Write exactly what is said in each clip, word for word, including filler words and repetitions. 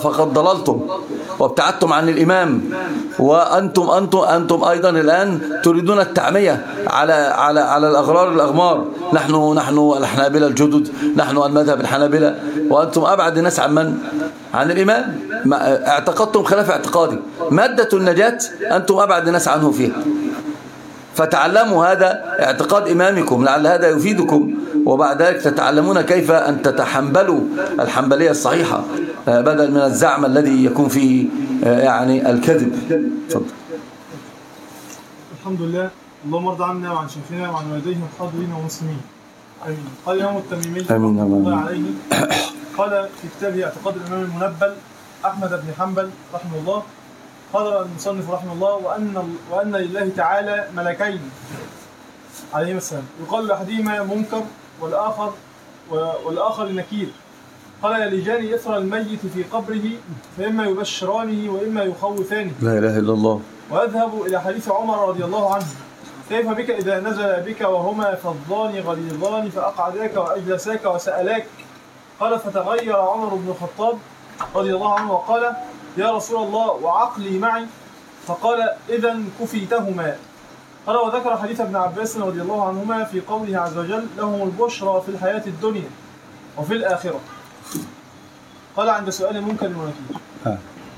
فقد ضللتم وابتعدتم عن الإمام، وأنتم أنتم أنتم أيضا الآن تريدون التعمية على على على الأغرار الأغمار. نحن نحن الحنابلة الجدد، نحن المذهب الحنابلة، وأنتم أبعد الناس عن من؟ عن الإمام. اعتقدتم خلاف اعتقادي، مادة النجاة أنتم أبعد الناس عنه فيها، فتعلموا هذا اعتقاد إمامكم لعل هذا يفيدكم، وبعد ذلك تتعلمون كيف أن تتحنبلوا الحنبلية الصحيحة بدل من الزعم الذي يكون فيه يعني الكذب. تفضل. الحمد لله، اللهم ارض عنا وعن شيخنا وعن والديه الحاضرين والمسلمين. امين. قال الامام التميمي رحمه الله عليه، قال في كتابه اعتقاد الامام المنبل احمد بن حنبل رحمه الله، قال المصنف رحمه الله: وان وان لله تعالى ملكين عليهما السلام، يقال لاحدهما منكر والاخر والاخر نكير، قال يلجان إثر الميت في قبره، فإما يبشرانه وإما يخوفانه. لا إله إلا الله. وأذهب إلى حديث عمر رضي الله عنه: كيف بك إذا نزل بك وهما فضان غليظان فأقعداك وأجلساك وسألاك؟ قال فتغير عمر بن الخطاب رضي الله عنه وقال: يا رسول الله وعقلي معي؟ فقال: إذن كفيتهما. قال وذكر حديث ابن عباس رضي الله عنهما في قوله عز وجل: لهم البشرى في الحياة الدنيا وفي الآخرة. قال عند سؤال منكر ونكير.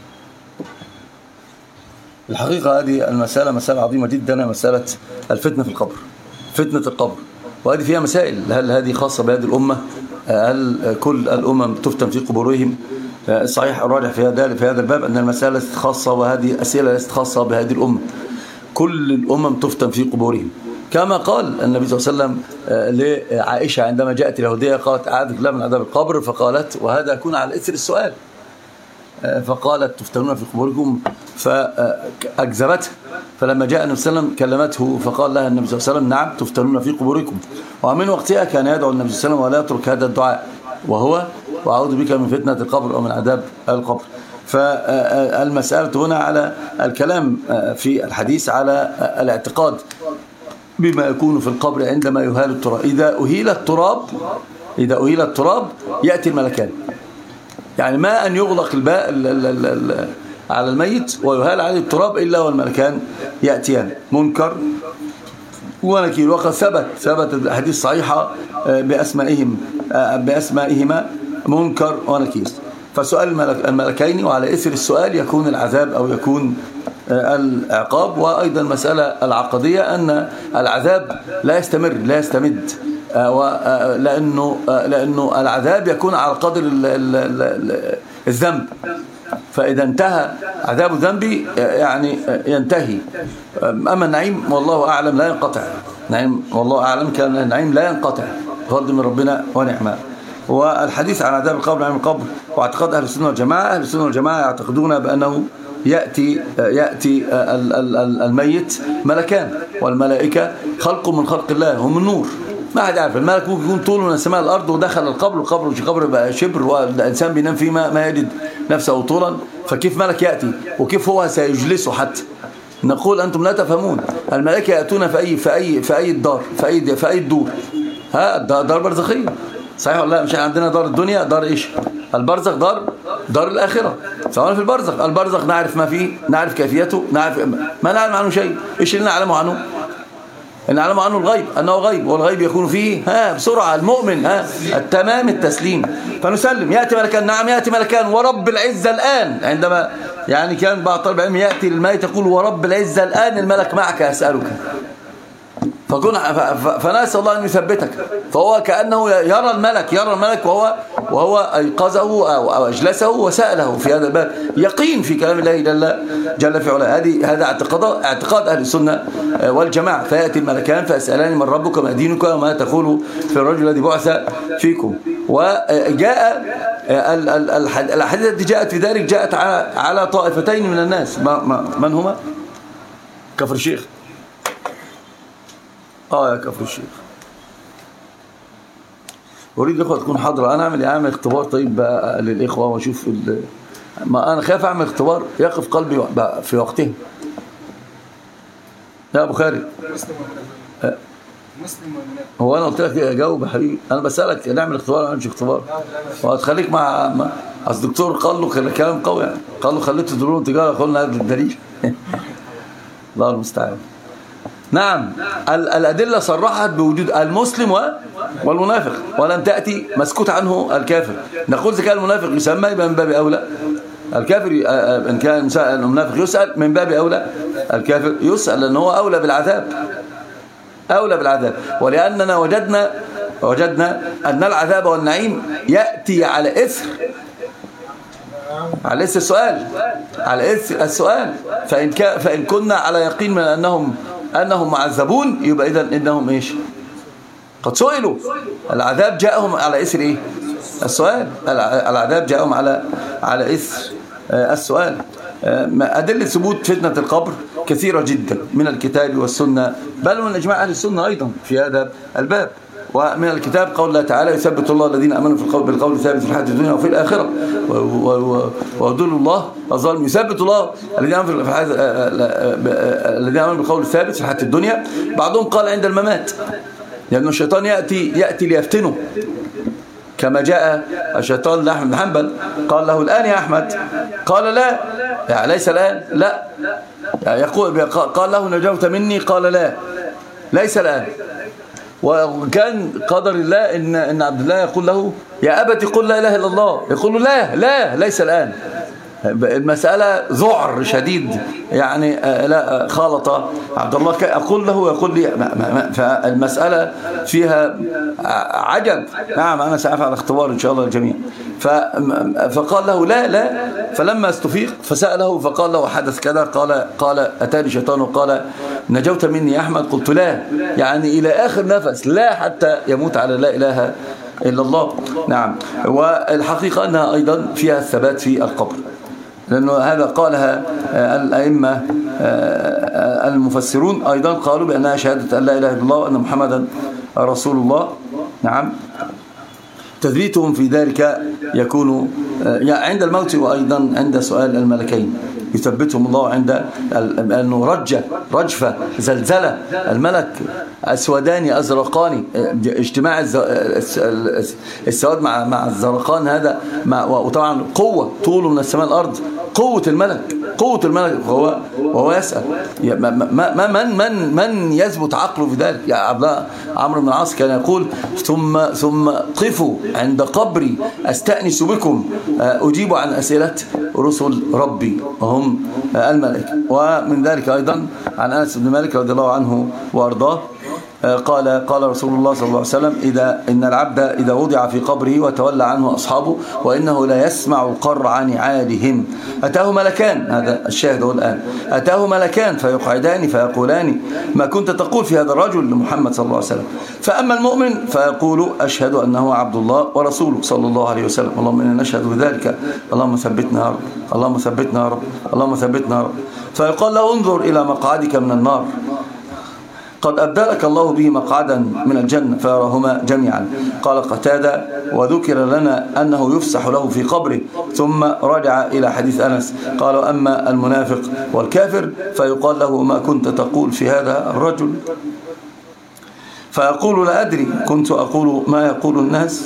الحقيقة هذه المسألة مسألة عظيمة جدا، مسألة الفتنة في القبر، فتنة القبر، وهذه فيها مسائل. هل هذه خاصة بهذه الأمة؟ هل كل الأمم تفتن في قبورهم؟ الصحيح الراجح في هذا في هذا الباب أن المسألة ليست خاصة، وهذه أسئلة ليست خاصة بهذه الأمة. كل الأمم تفتن في قبورهم، كما قال النبي صلى الله عليه وسلم لعائشة عندما جاءت اليهودية قالت: أعاذك الله من عذاب القبر، فقالت: وهذا يكون على إثر السؤال، فقالت: تفتنون في قبوركم، فأكذبته. فلما جاء النبي صلى الله عليه وسلم كلمته فقال لها النبي صلى الله عليه وسلم: نعم تفتنون في قبوركم. ومن وقتها كان يدعو النبي صلى الله عليه وسلم ولا يترك هذا الدعاء، وهو: وأعوذ بك من فتنة القبر ومن عذاب القبر. فالمسألة هنا على الكلام في الحديث على الاعتقاد بما يكون في القبر عندما يهال التراب. إذا أهيل التراب إذا أهيل التراب يأتي الملكان، يعني ما أن يغلق الباء على الميت ويهال عليه التراب إلا والملكان يأتيان، منكر ونكير. وقد ثبت ثبت الحديث صحيحة بأسمائهم بأسمائهما منكر ونكير. فسؤال الملك الملكين، وعلى إثر السؤال يكون العذاب أو يكون العقاب. وأيضا المسألة العقدية أن العذاب لا يستمر لا يستمد، لأنه لأنه العذاب يكون على قدر الذنب، فإذا انتهى عذاب ذنبي يعني ينتهي. أما النعيم والله أعلم لا ينقطع، نعيم والله أعلم كان النعيم لا ينقطع، فضل من ربنا ونعمه. والحديث عن عذاب القبر نعيم القبر واعتقاد أهل السنة والجماعة، أهل السنة والجماعة يعتقدون بأنه يأتي يأتي الميت ملكان، والملائكة خلق من خلق الله، هم النور. ما حد يعرف، الملك ممكن يكون طوله من سماء الأرض ودخل القبر، القبر مش قبر بقى شبر، والإنسان بينام فيه ما يجد نفسه طولا، فكيف ملك يأتي وكيف هو سيجلسه؟ حتى نقول أنتم لا تفهمون. الملائكة يأتون في أي في أي في أي الدار في أي في أي الدور، ها دار برزخية صحيح ولا لا؟ مش عندنا دار الدنيا، دار ايش؟ البرزخ، دار دار الآخرة. سواء في البرزخ البرزخ نعرف ما فيه، نعرف كيفيته، نعرف ما نعلم عنه شيء. ايش اللي نعلمه عنه؟ اللي نعلمه عنه الغيب، أنه غيب، والغيب يكون فيه ها بسرعة المؤمن ها التمام التسليم، فنسلم. يأتي ملكان، نعم يأتي ملكان، ورب العزة الآن. عندما يعني كان بعض طالب العلم يأتي الميت يقول: ورب العزة الآن الملك معك يسألك، فنسأل الله أن يثبتك. فهو كأنه يرى الملك يرى الملك وهو وهو أيقظه أو أجلسه وسأله في هذا الباب، يقين في كلام الله جل جل في علاه. هذه هذا اعتقاد اعتقاد أهل السنة والجماعة. فيأتي الملكان فيسألان: من ربك ما دينك وما تقول في الرجل الذي بعث فيكم. وجاء الأحاديث التي جاءت في ذلك جاءت على على طائفتين من الناس. من هما؟ كفر الشيخ. اه يا كفر الشيخ. اريد الاخوه تكون حاضره. انا اعمل اعمل اختبار طيب بقى للاخوه واشوف ال... ما انا خايف اعمل اختبار يقف قلبي في وقته. يا ابو خالد أه. هو انا قلت لك اجاوب يا حبيبي؟ انا بسالك نعمل اختبار ولا مش اختبار؟ وهتخليك مع أصل الدكتور قال له كلام قوي يعني. قال له خليته تدرون تجارة، قلنا هذا الدليل. الله المستعان. نعم الأدلة صرحت بوجود المسلم والمنافق، ولم تأتي مسكوت عنه الكافر. نقول إذا كان المنافق يسمى يبقى من باب أولى الكافر، إن كان المنافق يسأل من باب أولى الكافر يسأل، لأنه هو أولى بالعذاب، أولى بالعذاب. ولأننا وجدنا وجدنا أن العذاب والنعيم يأتي على إثر على إثر السؤال على إثر السؤال فإن, فإن كنا على يقين من أنهم أنهم معذبون، يبقى إذن إنهم إيش؟ قد سئلوا. العذاب جاءهم على إثر إيه؟ السؤال. العذاب جاءهم على على إثر السؤال. أدلة ثبوت فتنة القبر كثيرة جدا من الكتاب والسنة، بل من إجماع أهل السنة أيضا في هذا الباب. ومن الكتاب قول الله تعالى يثبت الله الذين امنوا في القول بالقول الثابت في الحياه الدنيا وفي الاخره ويضل الله الظالم. يثبت الله الذين امنوا في الحياه الذين امنوا بالقول الثابت في الحياه الدنيا. بعضهم قال عند الممات، لأن الشيطان يأتي يأتي ليفتنه، كما جاء الشيطان لأحمد بن حنبل قال له الآن يا أحمد، قال لا، يعني ليس الآن، لا، يعني يقول قال له نجوت مني، قال لا ليس الآن. وكان قدر الله إن إن عبد الله يقول له يا أبت قل لا إله إلا الله، يقول له لا لا ليس الآن. المسألة ذعر شديد، يعني لا خالط عبد الله أقول له يقول لي، فالمسألة فيها عجب. نعم أنا سأفعل اختبار إن شاء الله الجميع. فقال له لا لا، فلما استفيق فسأله فقال له حدث كذا، قال قال أتاني شيطان وقال نجوت مني يا أحمد، قلت لا، يعني إلى آخر نفس، لا حتى يموت على لا إله إلا الله. نعم. والحقيقة أنها أيضا فيها الثبات في القبر، لأنه هذا قالها الأئمة المفسرون أيضا، قالوا بأنها شهادة أن لا إله إلا الله وأن محمدا رسول الله. نعم. تثبيتهم في ذلك يكون عند الموت وأيضا عند سؤال الملكين، يثبتهم الله عند أنه رجة رجفة زلزلة، الملك أسودان أزرقان، اجتماع السواد مع مع الزرقان هذا، وطبعا قوة طوله من السماء الأرض، قوة الملك قوة الملك وهو وهو يسأل ما من من من يثبت عقله في ذلك. يا عبد الله عمرو بن العاص كان يقول ثم ثم قفوا عند قبري أستأنس بكم أجيب عن أسئلة رسل ربي وهم الملائكة. ومن ذلك أيضا عن أنس بن مالك رضي الله عنه وأرضاه قال قال رسول الله صلى الله عليه وسلم إذا إن العبد إذا وضع في قبره وتولى عنه أصحابه وإنه لا يسمع قرع نعالهم أتاه ملكان، هذا الشاهد الآن، أتاه ملكان فيقعدان فيقولان ما كنت تقول في هذا الرجل لمحمد صلى الله عليه وسلم. فأما المؤمن فيقول أشهد أنه عبد الله ورسوله صلى الله عليه وسلم. اللهم إنا نشهد بذلك، اللهم ثبتنا يا رب، اللهم ثبتنا يا رب، اللهم ثبتنا يا رب. فيقال له انظر إلى مقعدك من النار قد أبدلك الله به مقعدا من الجنة فيراهما جميعا. قال قتادة وذكر لنا أنه يفسح له في قبره، ثم رجع إلى حديث أنس قال أما المنافق والكافر فيقال له ما كنت تقول في هذا الرجل، فيقول لا أدري، كنت أقول ما يقول الناس.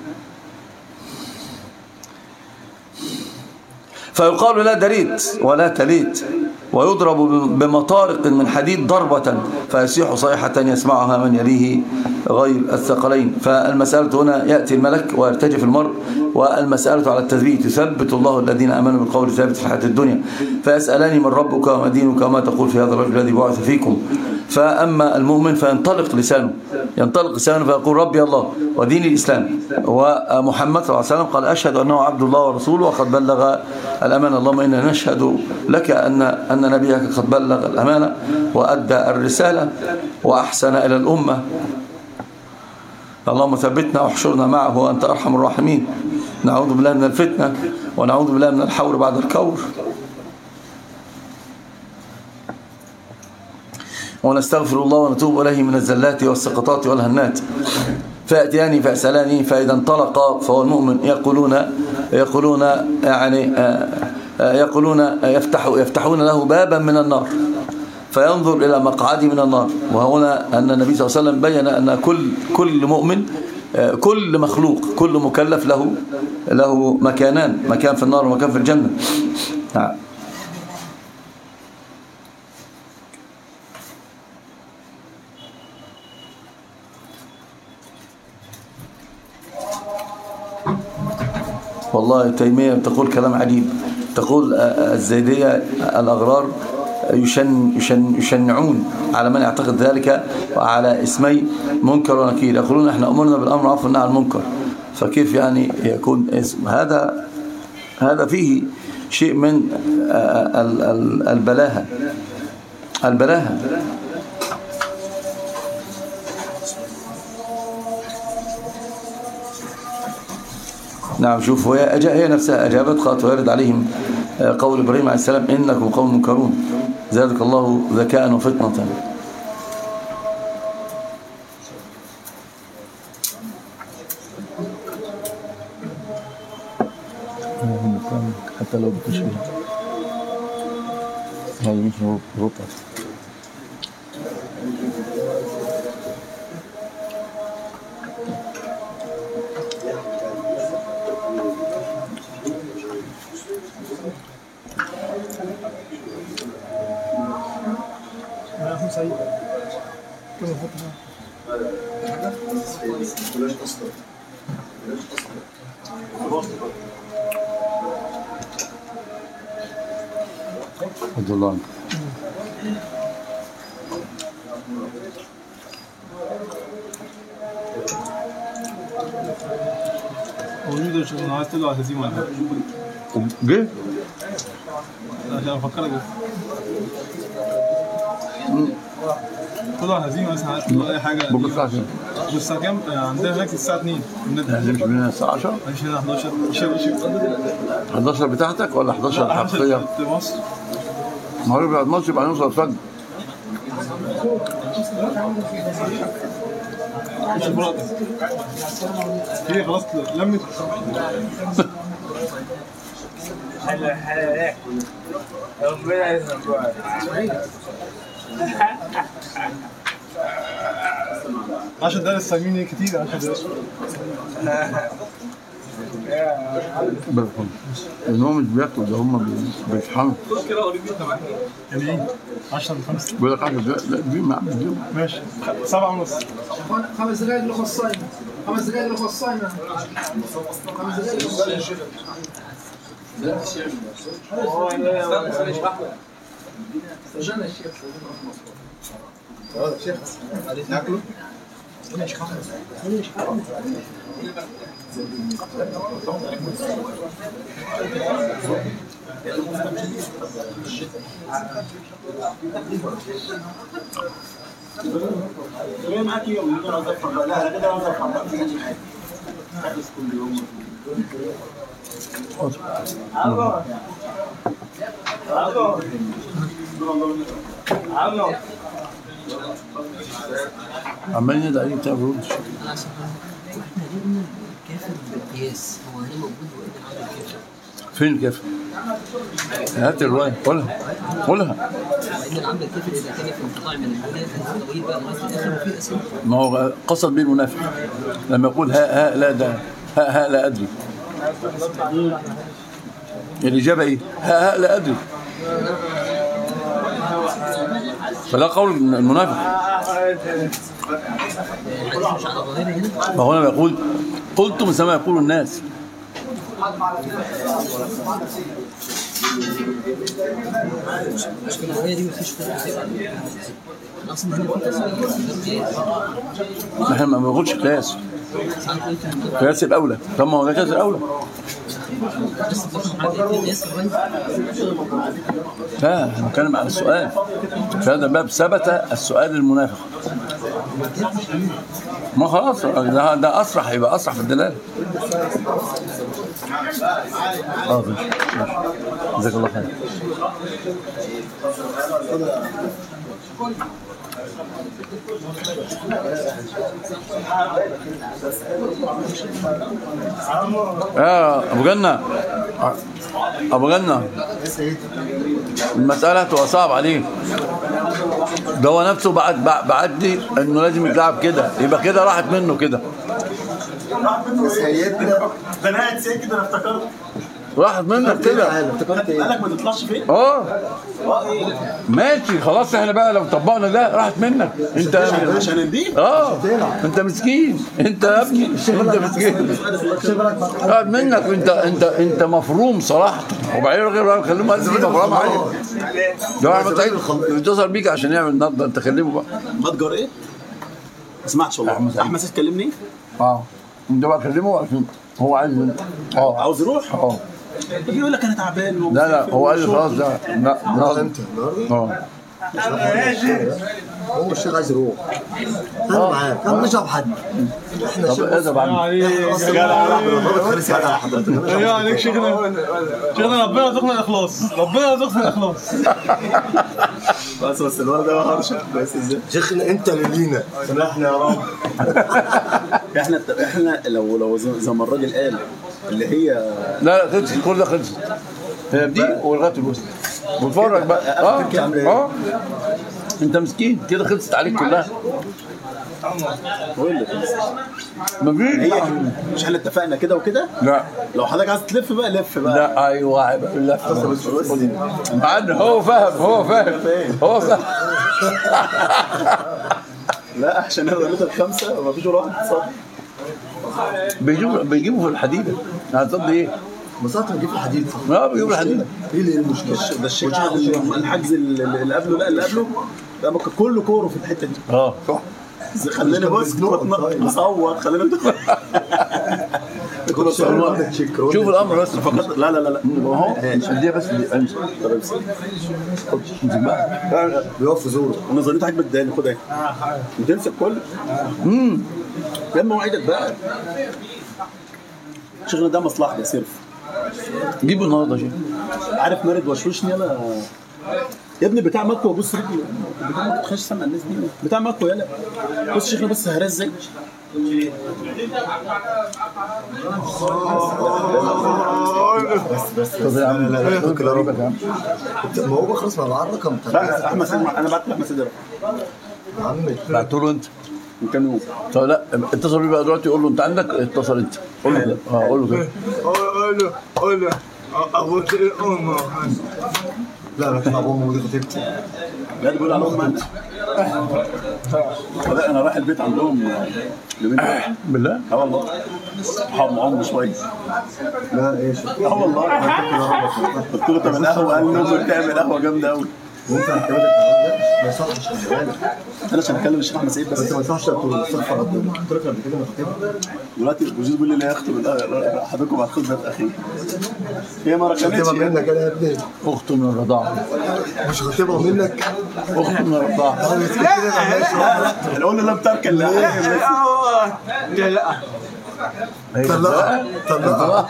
فيقال لا دريت ولا تليت، ويضرب بمطارق من حديد ضربة فيصيح صيحة يسمعها من يليه غير الثقلين. فالمسألة هنا يأتي الملك ويرتجف المرء، والمسألة على التثبيت، يثبت الله الذين آمنوا بالقول الثابت في الحياة الدنيا. فيسألني من ربك وما دينك وما تقول في هذا الرجل الذي بعث فيكم. فأما المؤمن فينطلق لسانه ينطلق لسانه فيقول ربي الله ودين الإسلام ومحمد صلى الله عليه وسلم قال أشهد أنه عبد الله ورسوله وقد بلغ الأمانة. اللهم إنا نشهد لك أن أن نبيك قد بلغ الأمانة وأدى الرسالة وأحسن إلى الأمة. اللهم ثبتنا واحشرنا معه وأنت أرحم الراحمين. نعوذ بالله من الفتنة ونعوذ بالله من الحور بعد الكور، ونستغفر الله ونتوب إليه من الزلات والسقطات والهنات. فأتياني فأسألاني فإذا انطلق فهو المؤمن يقولون يقولون يعني يقولون يفتح يفتحون له بابا من النار فينظر إلى مقعده من النار. وهنا أن النبي صلى الله عليه وسلم بين أن كل كل مؤمن كل مخلوق كل مكلف له له مكانان، مكان في النار ومكان في الجنة. نعم. والله تيمية تقول كلام عجيب، تقول الزيدية الأغرار يشن يشن يشنعون على من يعتقد ذلك وعلى اسمي منكر ونكير، يقولون احنا أمرنا بالأمر وعفوا عن المنكر، فكيف يعني يكون اسم هذا؟ هذا فيه شيء من البلاهة البلاهة. نعم. شوف، هي هي نفسها أجابت، قالت ويرد عليهم قول إبراهيم عليه السلام إنكم قوم منكرون زادك الله ذكاء وفطنة. حتى لو بتشبه هذا مش رطب. سعيد عبد الله موجودة. شو أنا عايز تطلع هزيمة جه عشان أفكرك طلع هزيمة مثلا، عايز تطلع أي حاجة. بكرة الساعة كام؟ بكرة الساعة كام؟ عندنا هناك الساعة اتنين. يعني مش من هنا الساعة عشرة؟ مش هنا حداشر. مش حداشر بتاعتك ولا حداشر الحقيقية؟ مصر. المغرب بعد مصر يبقى نوصل الفجر. مش براد. هي خلاص لمت. حلو حلو ربنا يسامحك. عشر دقايق صايمين كتير. عشر دقايق ان هم مش بياكلوا، ده هم بيفهموا يعني ايه عشرة لخمسة. بيقول لك عشرة دقايق. لا دي ما عمل ماشي سبعة ونص. خمس دقايق لخص الصايمة. خمس دقايق لخص الصايمة. خمس دقايق لخص الصايمة. استجانا الشيخ. الشيخ ناكله. وين معك يوم يقول أظفر؟ لا لا كده أظفر ما في حاجة. أحس كل يوم. عمو. عمو. عمو. عمالين ندعي عليه بتاع برودش. أنا أصلاً إحنا جبنا كافر بالقياس، هو هنا موجود وإحنا عامل كافر. فين الكافر؟ هات الرواية قولها قولها. وإن العمل الكافر إذا كان في انقطاع من البلاد الطويل بقى لغاية الآخر وفي أسئلة. ما هو قصد به المنافق لما يقول ها ها لا ده ها ها لا أدري. الإجابة إيه؟ ها ها لا أدري. فلا قول المنافق. فهنا بيقول قلت مثل ما يقول الناس. نحن ما بنقولش قياس. قياس الأولى. طب ما هو ده قياس الأولى. لا احنا بنتكلم عن السؤال. في هذا الباب ثبت السؤال المنافق. ما خلاص ده, ده أسرح، يبقى أسرح في الدلالة. اه ماشي جزاك الله خير. يا ابو جنة ابو جنة المسألة هتبقى صعب عليه. ده هو نفسه بعد بعد دي انه لازم يتلعب كده، يبقى كده راحت منه كده. سيدنا ده انا قاعد ساكت انا افتكرت راحت منك كده. افتكرت ايه؟ قالك ما تطلعش فين؟ اه اه ايه؟ ماشي خلاص احنا بقى لو طبقنا ده راحت منك انت. عشان نديك؟ اه انت مسكين انت يا ابني انت مسكين راحت منك. انت انت انت مفروم صراحه. وبعدين غير خليهم قال لي مفروم عادي. ده احمد سعيد اتصل بيك عشان يعمل النهارده انت كلمه بقى. متجر ايه؟ ما سمعتش والله. احمد سعيد كلمني؟ اه انت بقى كلمه عشان هو عايز اه عاوز يروح؟ اه بيقول لك انا تعبان. لا لا هو قال لي خلاص ده لا لا انت اه هو الشيخ عايز يروح. انا معاك انا مش حد. احنا طب ايه ده بعد عليك ايوه عليك شيخنا. شيخنا ربنا يرزقنا الاخلاص. ربنا يرزقنا الاخلاص. بس بس الولد ده هرش بس ازاي؟ شيخنا انت اللي لينا سامحنا يا رب. احنا احنا لو لو زي ما الراجل قال اللي هي لا لا خلصت كل ده خلصت. هي دي ولغايه الوسط واتفرج بقى. اه اه انت مسكين كده خلصت عليك كلها. بقول لك مفيش هي مش احنا اتفقنا كده وكده؟ لا لو حضرتك عايز تلف بقى لف بقى. لا ايوه هيبقى باللفه. عاد هو فاهم هو فاهم هو فاهم. لا عشان انا رميت الخمسه ومفيش ولا واحد اتصل. بيجيبوا بيجيبوا في الحديده. هتصدي ايه؟ مساطر نجيب الحديد. اه بيجيبوا الحديده. ايه اللي المشكله؟ ده الشيخ الحجز اللي قبله لا اللي قبله ده كله كوره في الحته دي. اه صح. خلينا بص نصور خلينا شوف الامر بس فقط. لا لا لا لا ما هو دي بس دي امشي. بيقف في زوره. انا ظنيت عاجبك ده خد اهي وتمسك كله. امم كم مواعيدك بقى شغلنا ده مصلحه يا سيرف. جيبوا النهارده شيء. عارف مارد وشوشني يلا يا ابني بتاع مكوى. بص رجلي بتاع مكوى تخش سمع الناس دي بتاع مكوى يلا. بص شيخنا بس هراس ازاي. بس بس طب يا عم لا لا فك يا رب. ما هو خلاص ما معاه الرقم بتاع. لا احمد سيد انا بعت له احمد سيد يا عم بعته له انت من كام يوم. طب لا اتصل بيه بقى دلوقتي قول له انت عندك اتصل انت قول له كده. اه قول له كده. قول له قول له ابوك الام. لا لكن ابو امه دي خطيبتي. لا تقول على امك. لا انا رايح البيت عندهم اليومين دول. بالله؟ اه والله حرام عمري شويه. لا ايش؟ اه والله قلت له طب القهوه قال لي امك بتعمل قهوه جامده قوي. وانت حكايتك ما يصحش خلي بالك. انا عشان اكلم الشيخ احمد سعيد بس انت ما ينفعش تقول استغفر ربنا. قلت لك قبل كده ما خطيبك. دلوقتي الوزير بيقول لي لا يخطب حضرتكم بعد خطبه اخيه. هي ما ركنتش خطيبها منك انا يا ابني. اخته من الرضاعه. مش خطيبها منك. اخته من الرضاعه. نقول له لم تركن لا لا طلقها طلقها.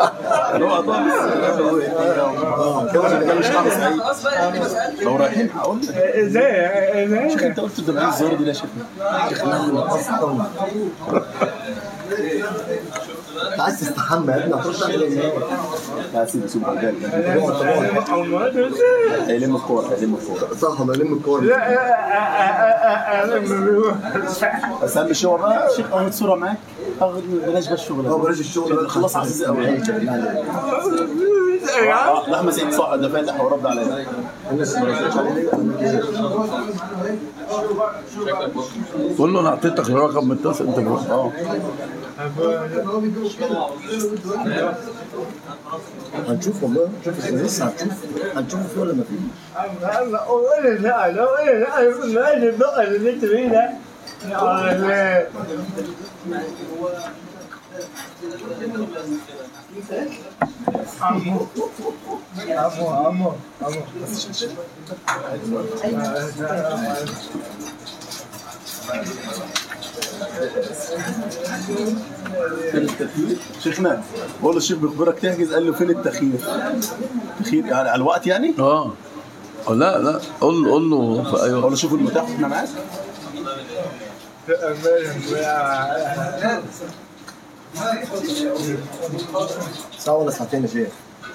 كده عشان اكلم الشيخ احمد سعيد. لو رايحين هقول لك ازاي ازاي شيخ انت قلت ده معايا الزهره دي ليه يا شيخ؟ اصلا انت عايز تستحمى يا ابني هتخش تعمل ايه؟ لا سيب سيب الرجال هيلم الكوره هيلم الكوره صح الله يلم الكوره. بس اهم شيء هو بقى الشيخ اخد صوره معاك اخد بلاش بقى الشغل اه بلاش الشغل خلاص عزيز قوي. لا احمد سعيد صح ده فاتح ورد عليا. قول له انا اعطيتك الرقم متصل انت بقى. اه هنشوف والله هنشوف لسه هنشوف هنشوف فيه ولا ما فيه. لا لا لا لا بقى اللي انت فيه ده. عمو عمو عمو عمو شيخنا بقول الشيخ بيخبرك تحجز قال له فين التخيير؟ تخيير يعني على الوقت يعني؟ اه لا لا قول قول له ايوه قول له شوف المتاح احنا معاك. ساعة ولا ساعتين يا شيخ؟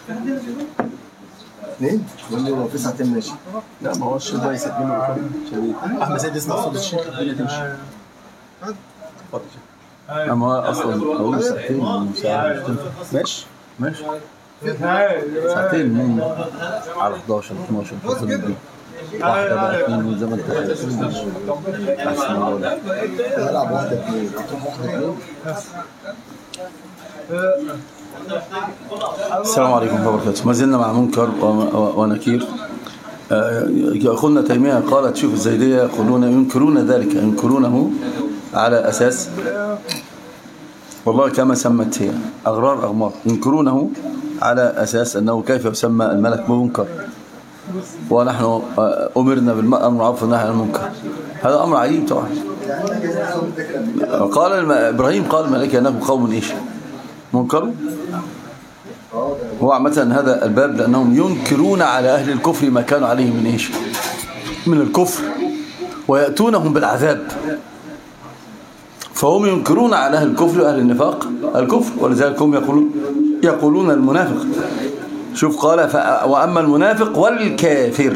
اثنين؟ بيقول لي هو في ساعتين ماشي. لا ما هو الشيخ ده يسجله عشان احمد سيد يسمع صوت الشيخ الدنيا تمشي. اتفضل أما هو أصلا أقول ساعتين ماشي ماشي ساعتين من على حداشر اتناشر واحدة بقى اثنين زي ما انت عايز. العب واحدة اثنين تروح واحدة اثنين. السلام عليكم ورحمة الله وبركاته. ما زلنا مع منكر ونكير. أخونا تيمية قالت شوف الزيدية يقولون ينكرون ذلك ينكرونه على أساس والله كما سمت هي أغرار أغمار ينكرونه على أساس أنه كيف يسمى الملك منكر ونحن أمرنا بالأمر بالمعروف والنهي عن المنكر. هذا أمر عجيب طبعا. قال إبراهيم قال الملائكة أنهم قوم إيش منكر. هو عامة هذا الباب لأنهم ينكرون على أهل الكفر ما كانوا عليه من إيش من الكفر ويأتونهم بالعذاب. فهم ينكرون على أهل الكفر وأهل النفاق الكفر ولذلك هم يقولون يقولون المنافق. شوف قال وأما المنافق والكافر.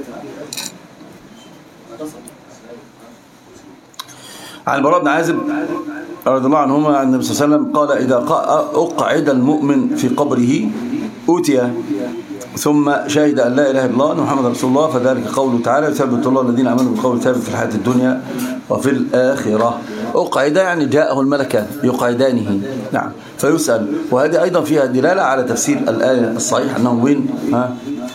عن البراء بن عازب رضي الله عنهما عن النبي صلى الله عليه وسلم قال إذا أقعد المؤمن في قبره أوتي ثم شهد أن لا إله إلا الله محمد رسول الله فذلك قوله تعالى يثبت الله الذين آمنوا بالقول الثابت في الحياة الدنيا وفي الآخرة. أقعد يعني جاءه الملكان يقعدانه نعم فيسأل. وهذه أيضا فيها دلالة على تفسير الآية الصحيح أنه وين ها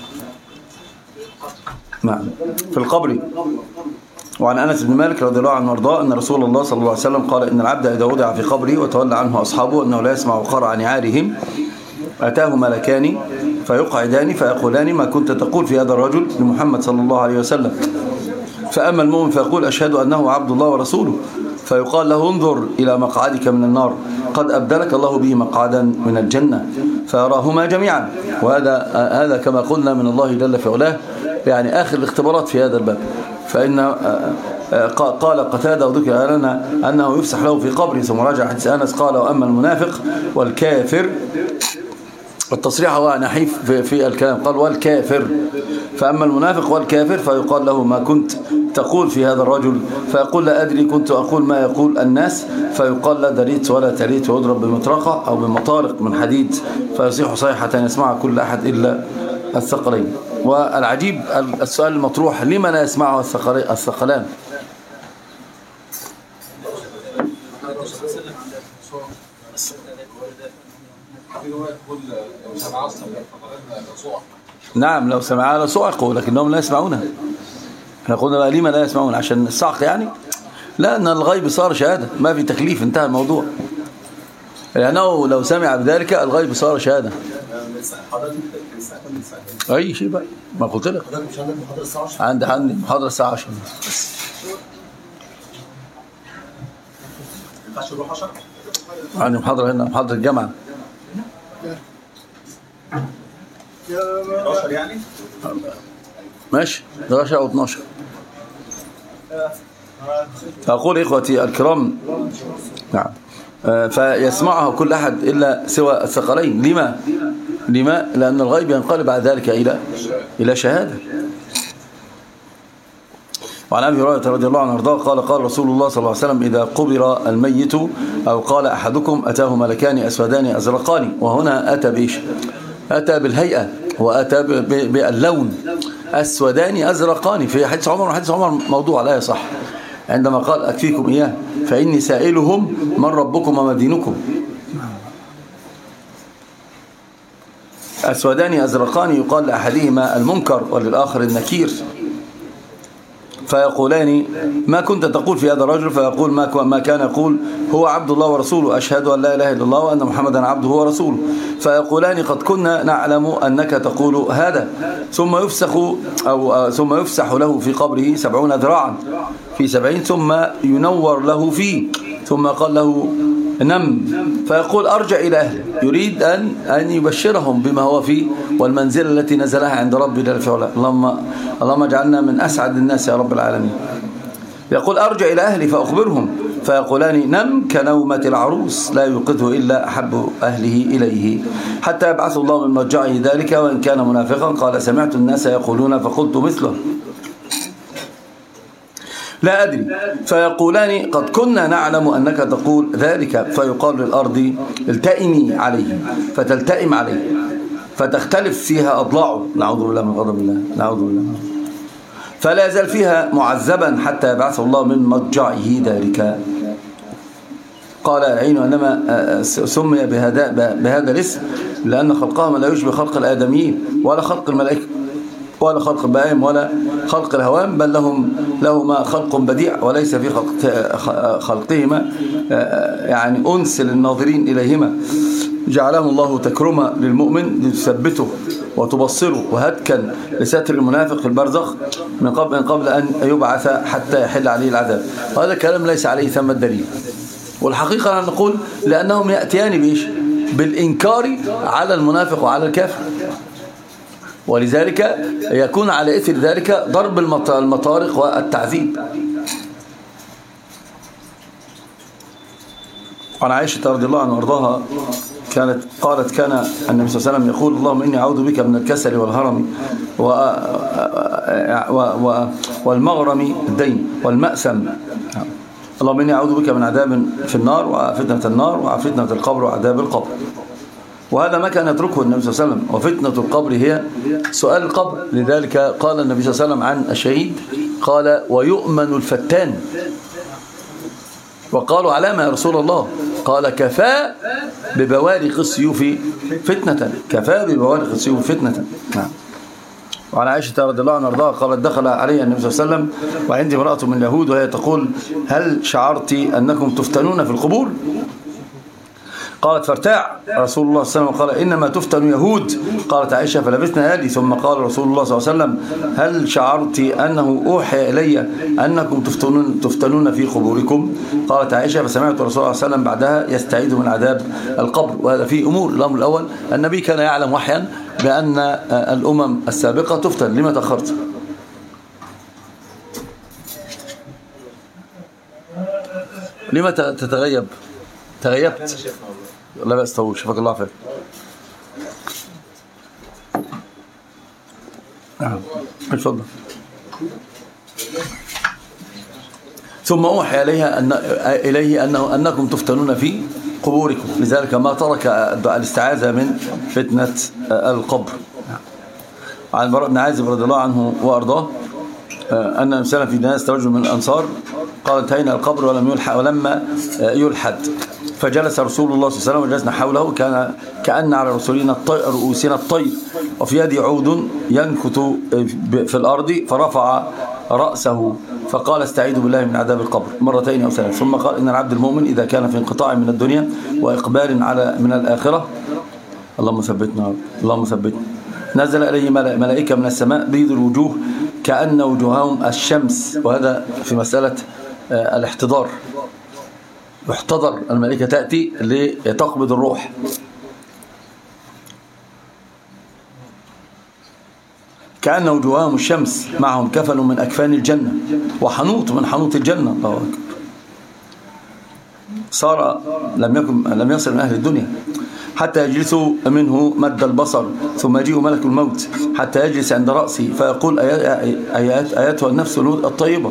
نعم في القبر. وعن أنس بن مالك رضي الله عنه وارضاه أن رسول الله صلى الله عليه وسلم قال إن العبد إذا وضع في قبره وتولى عنه أصحابه أنه لا يسمع قرع نعالهم أتاه ملكان فيقعدان فيقولان ما كنت تقول في هذا الرجل لمحمد صلى الله عليه وسلم. فأما المؤمن فيقول أشهد أنه عبد الله ورسوله فيقال له انظر إلى مقعدك من النار قد أبدلك الله به مقعدا من الجنة فيراهما جميعا. وهذا هذا كما قلنا من الله جل في علاه يعني آخر الاختبارات في هذا الباب. فإن قال قتادة وذكر لنا أنه يفسح له في قبره ثم راجع حديث أنس قال وأما المنافق والكافر التصريح هو نحيف في, في الكلام قال والكافر. فأما المنافق والكافر فيقال له ما كنت تقول في هذا الرجل فيقول لا أدري كنت أقول ما يقول الناس فيقال لا دريت ولا تريت ويضرب بمطرقة أو بمطارق من حديد فيصيح صيحة يسمعها كل أحد إلا الثقلين. والعجيب السؤال المطروح لما لا يسمعه الثقلان. نعم لو سمعها لصعقوا لكنهم لا يسمعونها. احنا قلنا بقى لما لا يسمعون عشان الصعق يعني لأن الغيب صار شهادة ما في تكليف انتهى الموضوع. لأنه لو سمع بذلك الغيب صار شهادة. أي شيء بقى ما قلت لك عندي عندي محاضرة الساعة عشرة عندي محاضرة هنا محاضرة الجامعة اتناشر يعني ماشي احداشر أو اتناشر. أقول إخوتي الكرام نعم فيسمعها كل أحد إلا سوى الثقلين. لما؟ لما؟ لأن الغيب ينقلب بعد ذلك إلى إلى شهادة. وعن أبي هريرة رضي الله عنه وارضاه قال قال رسول الله صلى الله عليه وسلم إذا قبر الميت أو قال أحدكم أتاه ملكان أسودان أزرقان. وهنا أتى بإيش؟ أتى بالهيئة وأتى باللون أسودان أزرقان. في حديث عمر وحديث عمر موضوع لا يصح عندما قال أكفيكم إياه فإني سائلهم من ربكم وما دينكم. أسودان أزرقان يقال لأحدهما المنكر وللآخر النكير. فيقولان ما كنت تقول في هذا الرجل فيقول ما ما كان يقول هو عبد الله ورسوله أشهد أن لا إله إلا الله وأن محمدا عبده ورسوله. فيقولان قد كنا نعلم أنك تقول هذا. ثم يفسخ أو ثم يفسح له في قبره سبعون ذراعا في سبعين ثم ينور له فيه ثم قال له نم فيقول أرجع إلى أهله يريد أن أن يبشرهم بما هو فيه والمنزلة التي نزلها عند ربي جل في علاه. اللهم اللهم اجعلنا من أسعد الناس يا رب العالمين. يقول أرجع إلى أهلي فأخبرهم فيقولان نم كنومة العروس لا يوقظه إلا أحب أهله إليه حتى يبعث الله من مضجعه ذلك وإن كان منافقا قال سمعت الناس يقولون فقلت مثله. لا أدري. فيقولان قد كنا نعلم أنك تقول ذلك، فيقال للأرض التئمي عليه فتلتئم عليه فتختلف فيها أضلاعه، نعوذ بالله من غضب الله، نعوذ بالله، فلا يزال فيها معذبا حتى يبعث الله من مضجعه ذلك. قال العين إنما سمي بهذا بهذا الاسم لأن خلقهم لا يشبه خلق الآدميين ولا خلق الملائكة ولا خلق البهائم ولا خلق الهوام، بل لهم لهما خلق بديع وليس في خلق خلقهما يعني أنس للناظرين إليهما. جعلهم الله تكرما للمؤمن لتثبته وتبصره وهتكا لستر المنافق في البرزخ من قبل من قبل أن يبعث حتى يحل عليه العذاب. وهذا الكلام ليس عليه ثم الدليل. والحقيقة نقول لأنهم يأتيان بإيش؟ بالإنكار على المنافق وعلى الكافر، ولذلك يكون على إثر ذلك ضرب المطارق والتعذيب. عن عائشة رضي الله عنها وارضاها كانت قالت كان النبي صلى الله عليه وسلم يقول اللهم إني أعوذ بك من الكسل والهرم و و والمغرم الدين والمأثم. اللهم إني أعوذ بك من عذاب في النار وفتنة النار وفتنة القبر وعذاب القبر. وهذا ما كان يتركه النبي صلى الله عليه وسلم. وفتنة القبر هي سؤال القبر، لذلك قال النبي صلى الله عليه وسلم عن الشهيد قال ويؤمن الفتان. وقالوا على ما يا رسول الله؟ قال كفى ببوارق السيوف فتنة، كفى ببوارق السيوف فتنة. نعم. وعن عائشة رضي الله عنها وارضاها قالت دخل علي النبي صلى الله عليه وسلم وعندي امرأة من اليهود وهي تقول هل شعرت أنكم تفتنون في القبور؟ قالت فارتاع رسول الله صلى الله عليه وسلم قال إنما تفتن يهود. قالت عائشة فلبثنا هذه ثم قال رسول الله صلى الله عليه وسلم هل شعرت أنه أوحي إلي أنكم تفتنون, تفتنون في قبوركم؟ قالت عائشة فسمعت رسول الله صلى الله عليه وسلم بعدها يستعيذ من عذاب القبر. وهذا فيه أمور. الأمر الأول النبي كان يعلم وحيا بأن الأمم السابقة تفتن. لما تأخرت؟ لما تتغيب؟ تغيبت؟ لا بأس طول. شفاك الله خير. نعم اتفضل. ثم أوحي إليها أن إليه أنه أنكم تفتنون في قبوركم، لذلك ما ترك الاستعاذة من فتنة القبر. عن البراء بن عازب رضي الله عنه وأرضاه أن مثلا في ناس رجل من الأنصار قال انتهينا القبر ولم يلحد ولما يلحد فجلس رسول الله صلى الله عليه وسلم وجلسنا حوله كان كأن على رسولنا الطير رؤوسنا الطير وفي يدي عود ينكت في الأرض فرفع رأسه فقال استعيذ بالله من عذاب القبر مرتين أو ثلاث. ثم قال إن العبد المؤمن إذا كان في انقطاع من الدنيا وإقبال على من الآخرة اللهم ثبتنا اللهم ثبتنا نزل إليه ملائكة من السماء بيض الوجوه كأن وجوههم الشمس. وهذا في مسألة الاحتضار، يحتضر الملائكة تأتي لتقبض الروح. كأن وجوههم الشمس معهم كفن من أكفان الجنة وحنوط من حنوط الجنة. الله أكبر. صار لم يكن لم يصل من أهل الدنيا حتى يجلسوا منه مد البصر ثم يجيء ملك الموت حتى يجلس عند رأسه فيقول أياتها النفس الطيبة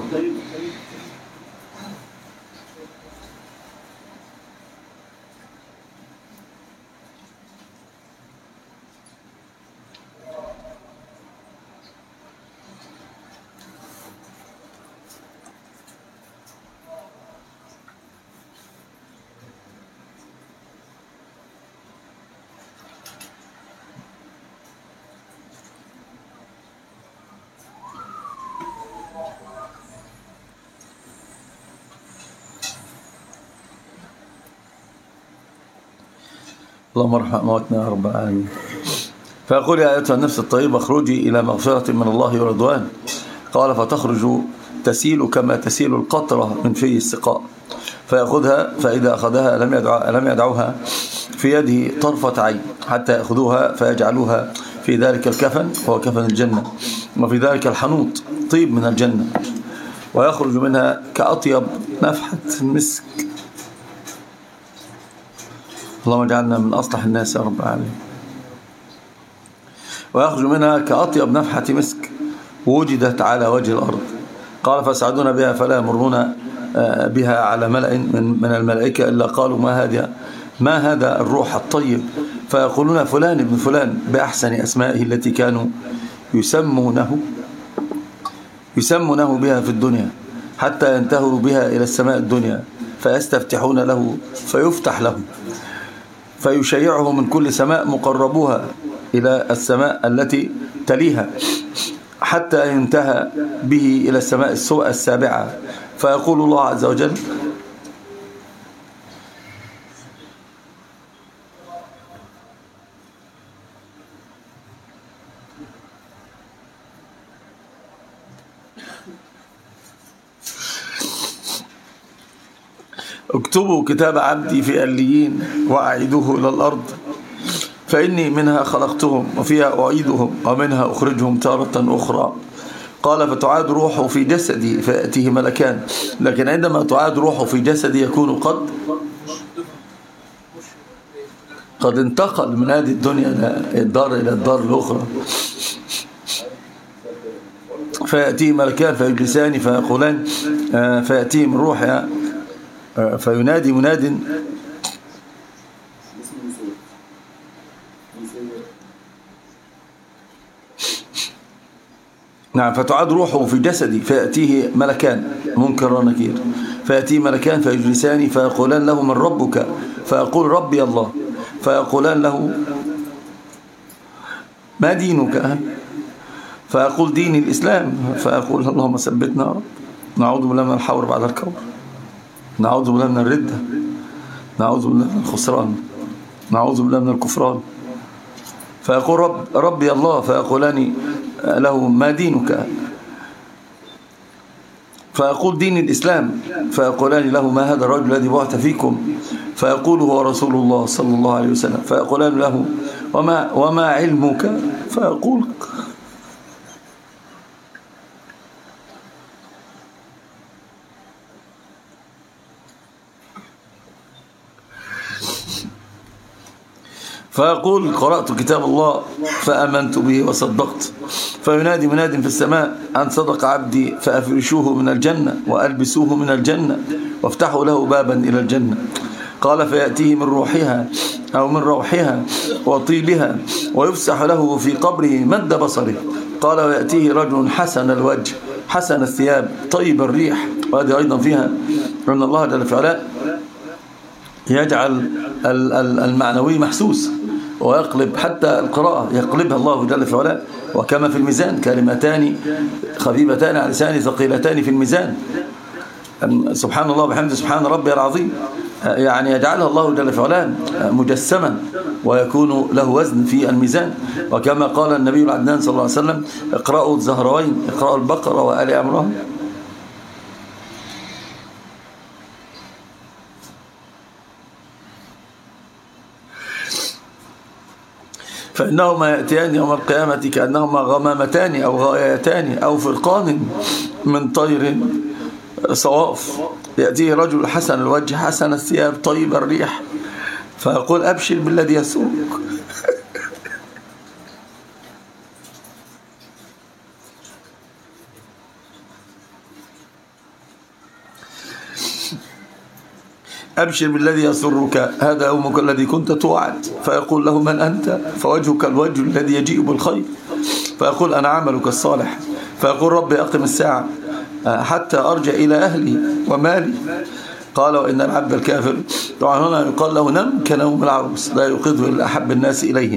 اللهم ارحم موتنا يا رب العالمين. فيقول يا أيتها النفس الطيبة اخرجي إلى مغفرة من الله ورضوان. قال فتخرج تسيل كما تسيل القطرة من في السقاء فيأخذها فإذا أخذها لم يدع لم يدعوها في يده طرفة عين حتى يأخذوها فيجعلوها في ذلك الكفن وهو كفن الجنة وفي ذلك الحنوط طيب من الجنة ويخرج منها كأطيب نفحة مسك. اللهم اجعلنا من أصلح الناس يا رب العالمين. ويخرج منها كأطيب نفحة مسك وجدت على وجه الأرض قال فيصعدون بها فلا يمرون بها على ملأ من الملائكة إلا قالوا ما هذا ما هذا الروح الطيب، فيقولون فلان ابن فلان بأحسن أسمائه التي كانوا يسمونه يسمونه بها في الدنيا، حتى ينتهوا بها إلى السماء الدنيا فيستفتحون له فيفتح لهم، فيشيعه من كل سماء مقربوها إلى السماء التي تليها، حتى ينتهى به إلى السماء السابعة، فيقول الله عز وجل اكتبوا كتاب عبدي في أليين وأعيدوه إلى الأرض، فإني منها خلقتهم وفيها أعيدهم ومنها أخرجهم تارة أخرى. قال فتعاد روحه في جسدي فيأتيه ملكان، لكن عندما تعاد روحه في جسدي يكون قد قد انتقل من هذه الدنيا الدار إلى الدار الأخرى. فيأتيه ملكان فيجلسان فيقولان فيأتيهم الروح فينادي مناد نعم فتعاد روحه في جسدي فيأتيه ملكان منكر ونكير، فيأتيه ملكان فيجلسان فيقولان له من ربك؟ فيقول ربي الله، فيقولان له ما دينك؟ فيقول ديني الإسلام، فيقول اللهم ثبتنا يا رب، نعوذ بالله من الحور بعد الكور، نعوذ بالله من الردة، نعوذ بالله من الخسران، نعوذ بالله من الكفران. فيقول رب ربي الله، فيقولان له ما دينك؟ فيقول دين الإسلام، فيقولان له ما هذا الرجل الذي بعث فيكم؟ فيقول هو رسول الله صلى الله عليه وسلم. فيقولان له وما, وما علمك؟ فيقول فيقول قرأت كتاب الله فأمنت به وصدقت. فينادي مناد في السماء أن صدق عبدي فأفرشوه من الجنة وألبسوه من الجنة وافتحوا له بابا إلى الجنة. قال فيأتيه من روحها أو من روحها وطيبها ويفسح له في قبره مد بصره. قال ويأتيه رجل حسن الوجه حسن الثياب طيب الريح. وهذه أيضا فيها أن الله جل في علاه يجعل المعنوي محسوس ويقلب حتى القراءة يقلبها الله جل في علاه. وكما في الميزان كلمتان خفيفتان على لسان ثقيلتان في الميزان، سبحان الله بحمده سبحان ربي العظيم، يعني يجعلها الله جل في علاه مجسما ويكون له وزن في الميزان. وكما قال النبي العدنان صلى الله عليه وسلم اقرأوا الزهروين، اقرأوا البقرة وآل عمران. فإنهما يأتيان يوم القيامة كأنهما غمامتان أو غايتان أو فرقان من طير صواف. يأتيه رجل حسن الوجه حسن الثياب طيب الريح فيقول أبشر بالذي يسوق. أبشر بالذي يسرك هذا يومك الذي كنت توعد. فيقول له من أنت؟ فوجهك الوجه الذي يجيء بالخير. فيقول أنا عملك الصالح. فيقول ربي أقم الساعة حتى أرجع إلى أهلي ومالي. قال وإن العبد الكافر طبعا هنا يقال له نم كنوم العروس لا يوقظه إلا أحب الناس إليه.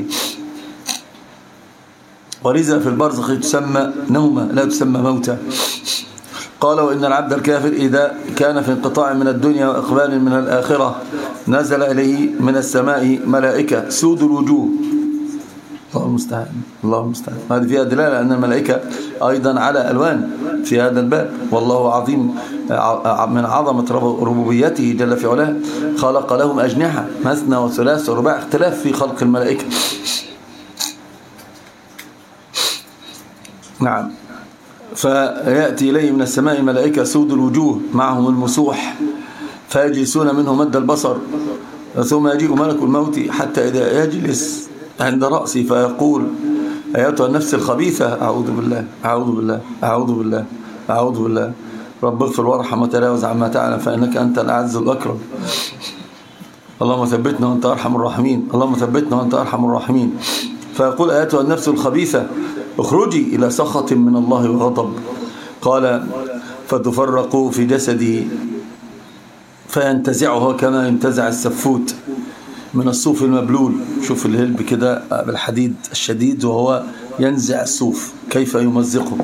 ولذا في البرزخ تسمى نومة لا تسمى موتة. قال وإن العبد الكافر إذا كان في انقطاع من الدنيا وإقبال من الآخرة نزل إليه من السماء ملائكة سود الوجوه. الله المستعان الله المستعان. هذه فيها دلالة أن الملائكة أيضا على ألوان في هذا الباب. والله عظيم من عظمة ربوبيته جل في علاه خلق لهم أجنحة مثنى وثلاث ورباع، اختلاف في خلق الملائكة. نعم. فيأتي إليه من السماء ملائكة سود الوجوه معهم المسوح فيجلسون منه مد البصر. ثم يجيء ملك الموت حتى إذا يجلس عند رأسي فيقول أيتها النفس الخبيثة أعوذ بالله أعوذ بالله أعوذ بالله أعوذ بالله. رب اغفر وارحم وتجاوز عما تعلم فإنك أنت الأعز الأكرم. اللهم ثبتنا وأنت أرحم الراحمين، اللهم ثبتنا وأنت أرحم الراحمين. فيقول أيتها النفس الخبيثة اخرجي إلى سخط من الله وغضب. قال فتفرق في جسده فينتزعها كما ينتزع السفوت من الصوف المبلول. شوف الهلب كده بالحديد الشديد وهو ينزع الصوف كيف يمزقه.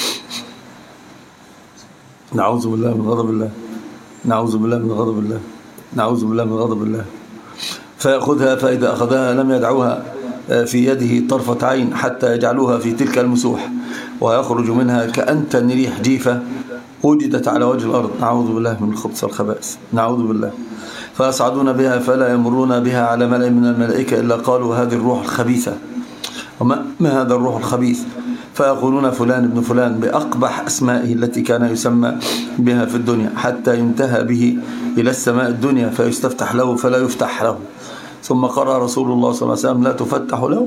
نعوذ بالله من غضب الله، نعوذ بالله من غضب الله، نعوذ بالله من غضب الله. فيأخذها فإذا أخذها لم يدعوها في يده طرفة عين حتى يجعلوها في تلك المسوح، ويخرج منها كأنتن ريح جيفة وجدت على وجه الأرض. نعوذ بالله من الخبث والخبائث، نعوذ بالله. فيصعدون بها فلا يمرون بها على ملأ من الملائكة إلا قالوا هذه الروح الخبيثة. وما ما هذا الروح الخبيث؟ فيقولون فلان ابن فلان بأقبح أسمائه التي كان يسمى بها في الدنيا، حتى ينتهى به إلى السماء الدنيا فيستفتح له فلا يفتح له. ثم قرأ رسول الله صلى الله عليه وسلم لا تفتح له.